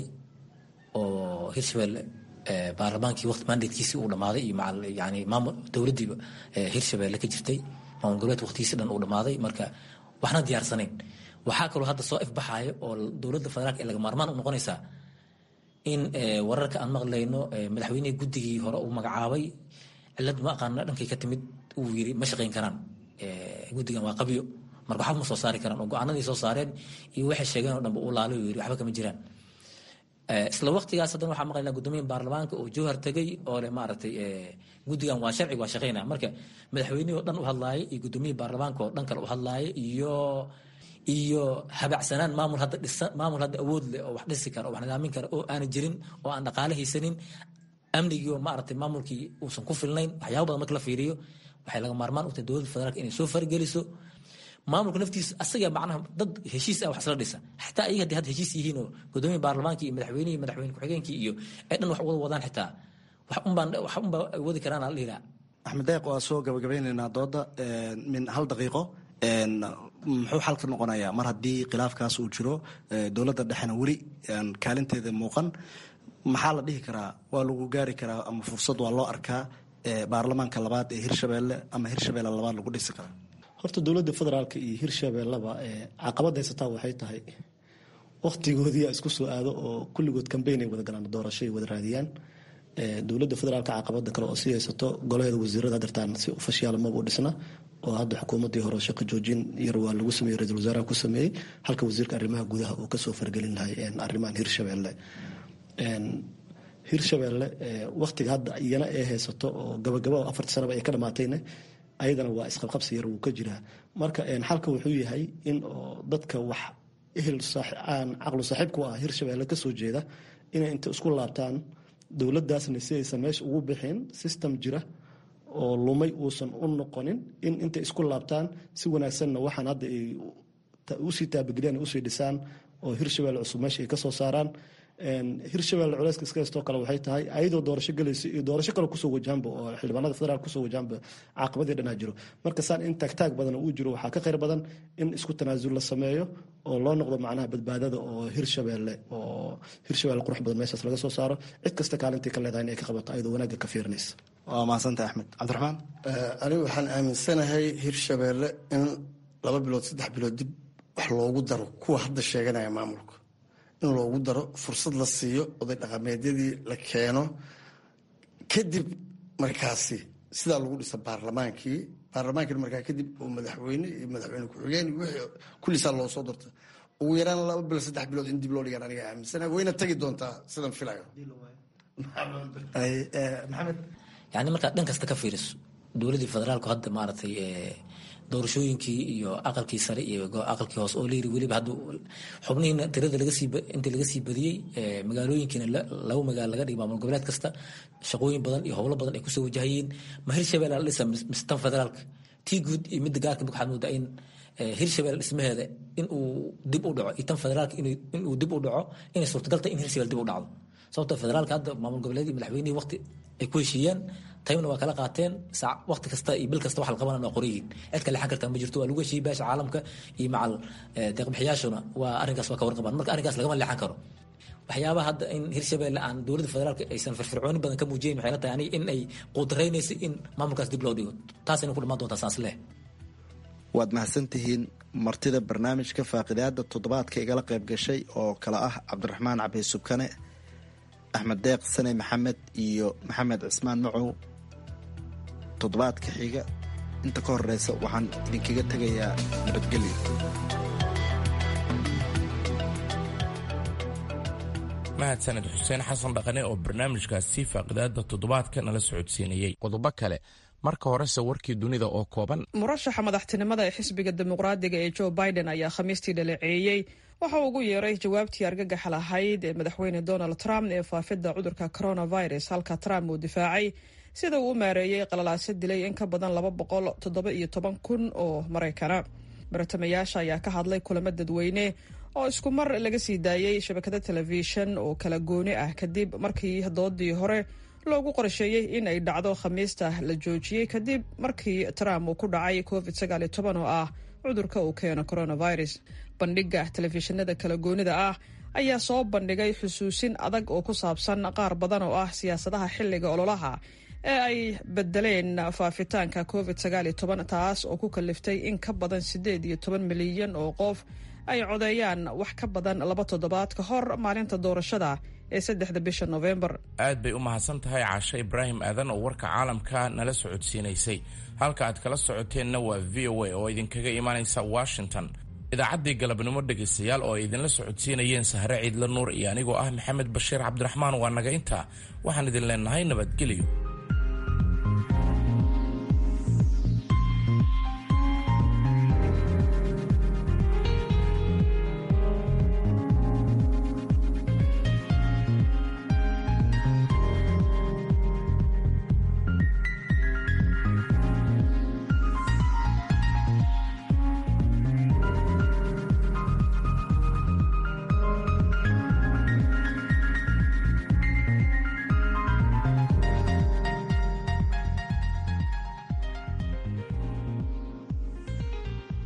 oo hirshabelle baarlamaankii waqti mandatekiisii uu dhammaaday iyo yani maamul dowladdii hirshabelle ka jirtay maamul goboleedka waqtigiisi dhan uu dhammaaday marka waxna diyaarsanayn waxaa kaloo hadda soo ifbaxayo oo dowladda federaalka ee laga maarmaan u noqonaysaa in wararka aan maqlayno madaxweynihii guddigii hore uu magacaabay cilad ma aqaana dhankay ka timid uu yiri ma shaqayn karaan guddigan waa qabyo marka waxba ma soo saari karaan oo go-aanadii soo saareen iyo waxay sheegeen oo dhanba uu laalo yiri waxba kama jiraan isla waqtigaas haddana waxaa maqlaynaa guddoomiyaha baarlamaanka oo jowhar tegay oo leh maaragtay guddigan waa sharciga waa shaqaynaya marka madaxweynihii oo dhan u hadlaayay iyo guddoomiyihii baarlamaanka oo dhan kale u hadlaayay iyo iyo habacsanaan maamul hadda dhisan maamul hadda awood leh oo wax dhisi kara oo wax nidaamin kara oo aanan jirin oo aan dhaqaale haysanin amnigii oo maaragtay maamulkii uusan ku filnayn waxyaabo badan marka la fiiriyo waxay laga maarmaan u tahay dowladda federaalka inay soo fargeliso maamulka naftiisa asaga macnaha dad heshiis ah wax isla dhisa xataa ayaga haddii had heshiis yihiin oo guddoomiyaha baarlamaanka iyo madaxweynihii madaxweyne ku-xigeenkii iyo ay dhan wax wada wadaan xitaa wax unbaan wax unbaa ay wadi karaan ala dhihiraa axmed deeq waa soo gabagabeynaynaa dooda min hal daqiiqo muxuu xalka noqonayaa mar haddii khilaafkaas uu jiro dowladda dhexena weli kaalinteeda muuqan maxaa la dhihi karaa waa lagu gaari karaa ama fursad waa loo arkaa baarlamaanka labaad ee hirshabeelle ama hirshabeelle labaad lagu dhisi karaa horta dowladda federaalka iyo hirshabeelleba caqabad haysataa waxay tahay waktigoodii isku soo aado oo kulligood kambeyn ay wada galaan doorasho ay wada raadiyaan dowladda federaalka caqabada kale oo sii haysato golaheeda wasiirada hadirtaan si ofashiyaal maba u dhisna oo hadda xukuumadii hore shaqo joojin yar waa lagu sameeyey ra-iisul wasaaraha ku sameeyey halka wasiirka arrimaha gudaha uu kasoo fargelin lahay arrimahan hirshabeelle hirshabeelle waktiga hadda iyana ay haysato oo gabagaba afartii sanaba ay ka dhamaatayna ayadana waa isqabqabsi yar wuu ka jiraa marka xalka wuxuu yahay in oo dadka wax ehel aan caqlu saaxiib ku ah hirshabeelle kasoo jeeda inay inta isku laabtaan dowladaasna si aysan meesha ugu bixin system jira oo lumay uusan u noqonin in intay isku laabtaan si wanaagsanna waxaan hadda ay usii taabageliyaan usii dhisaan oo hirshabeelle cusub meesha ay kasoo saaraan hirshabeelle culeyska iska haystoo kale waxay tahay ayadoo doorasho galaysa iyo doorasho kale kusoo wajahanba oo xildhibaanada federaal kusoo wajahanba caqabadii dhanaa jiro marka saan in taagtaag badan uu jiro waxaa ka khayr badan in isku tanaasul la sameeyo oo loo noqdo macnaha badbaadada oo hirshabeelle oo hirshabeelle qurux badan meeshaas laga soo saaro cid kasta kaalintii ka leedahay in ay ka qabato ayadoo wanaagga ka fiirinaysa waa mahadsantahay axmed cabdiraxmaan anigu waxaan aaminsanahay hirshabeelle in laba bilood saddex bilood dib wax loogu daro kuwa hadda sheeganaya maamulka in loogu daro fursad la siiyo oday dhaqameedyadii la keeno kadib markaasi sidaa lagu dhisa baarlamaankii baarlamaankii markaa kadib oo madaxweyne iyo madaxweyne ku-xigeen wixii kullisaa loo soo darta ugu yaraan laba bilood saddex bilood in dib loo dhigaan aniga aaminsanahay wayna tagi doontaa sidan filayo maxamed yani markaad dhan kasta ka fiiriso dowladdii federaalku hadda maaragtay doorashooyinkii iyo aqalkii sare iyo aqalkii hoose oo layiri weliba hadda xubnihiina tirada lagasii intii laga sii badiyey magaalooyinkiina laba magaalo laga dhigay maamul goboleed kasta shaqooyin badan iyo howlo badan ay kusoo wajahayeen ma hirshabeelle la dhisa mise tan federaalka tii guud iyo midda gaarka mid waxaad moodaa in hirshabeelle dhismaheeda in uu dib u dhaco iyo tan federaalka in uu dib u dhaco inay suurtagal tahay in hirshabeelle dib u dhacdo sababta federaalka hadda maamul goboleed iyo madaxweynihii waqti ay ku heshiiyeen taymna waa kala qaateen waqti kasta iyo bil kasta wax la qabanana waa qoryihiin cid ka leexan kartaa ma jirto waa lagu heshiiyey beesha caalamka iyo macal deeqbixiyaashuna waa arrinkaas waa ka warqabaan marka arrinkaas lagama leexan karo waxyaabaha hadda in hirshabeelle aan dowladda federaalka aysan firfircooni badan ka muujiyeyn waxay la tahay aniga in ay quudaraynayso in maamulkaas dib loo dhigo taasayna ku dhamaan doontaa saas leh waad mahadsantihiin martida barnaamijka faaqidaada toddobaadka igala qayb gashay oo kale ah cabdiraxmaan cabdi subkane axmed deeq sane maxamed iyo maxamed cismaan macow toddobaadka xiga inta ka horeysa waxaan idinkaga tegayaa nabadgelyo mahadsaned xuseen xasan dhaqane oo barnaamijkaasi faaqidaada toddobaadka nala socodsiinayey qodobo kale marka horese warkii dunida oo kooban murashaxa madaxtinimada ee xisbiga dimuqraadiga ee joe biden ayaa khamiistii dhaleeceeyey waxa uu ugu yeeray jawaabtii argagaxa lahayd ee madaxweyne donald trump ee faafidda cudurka coronavirus halka trump uu difaacay sida uu u maareeyey qalalaase dilay in ka badan laba boqol toddoba iyo toban kun oo maraykana baratamayaasha ayaa ka hadlay kulamo dadweyne oo isku mar laga sii daayey shabakada telefishan oo kala gooni ah kadib markii doodii hore loogu qorsheeyey in ay dhacdo khamiista la joojiyey kadib markii trump uu ku dhacay covid sagaal iyo toban oo ah cudurka uu keeno coronavirus bandhiga telefishinada kala goonida ah ayaa soo bandhigay xusuusin adag oo ku saabsan qaar badan oo ah siyaasadaha xilliga ololaha ee ay bedeleen faafitaanka covid sagaal iyo toban taas oo ku kaliftay in ka badan siddeed iyo toban milyan oo qof ay codeeyaan wax ka badan laba toddobaad ka hor maalinta doorashada ee saddexda bisha November. aad bay u mahadsan tahay Caasha Ibraahim Aadan oo warka caalamka nala socodsiinaysay halka aad kala socoteenna waa V O A oo idinkaga imaanaysa Washington. idaacaddii galabnimo dhegaystayaal oo ay idinla socodsiinayeen sahre ciidla nuur iyo anigoo ah maxamed bashiir cabdiraxmaan waa naga intaa waxaan idin leenahay nabadgelyo.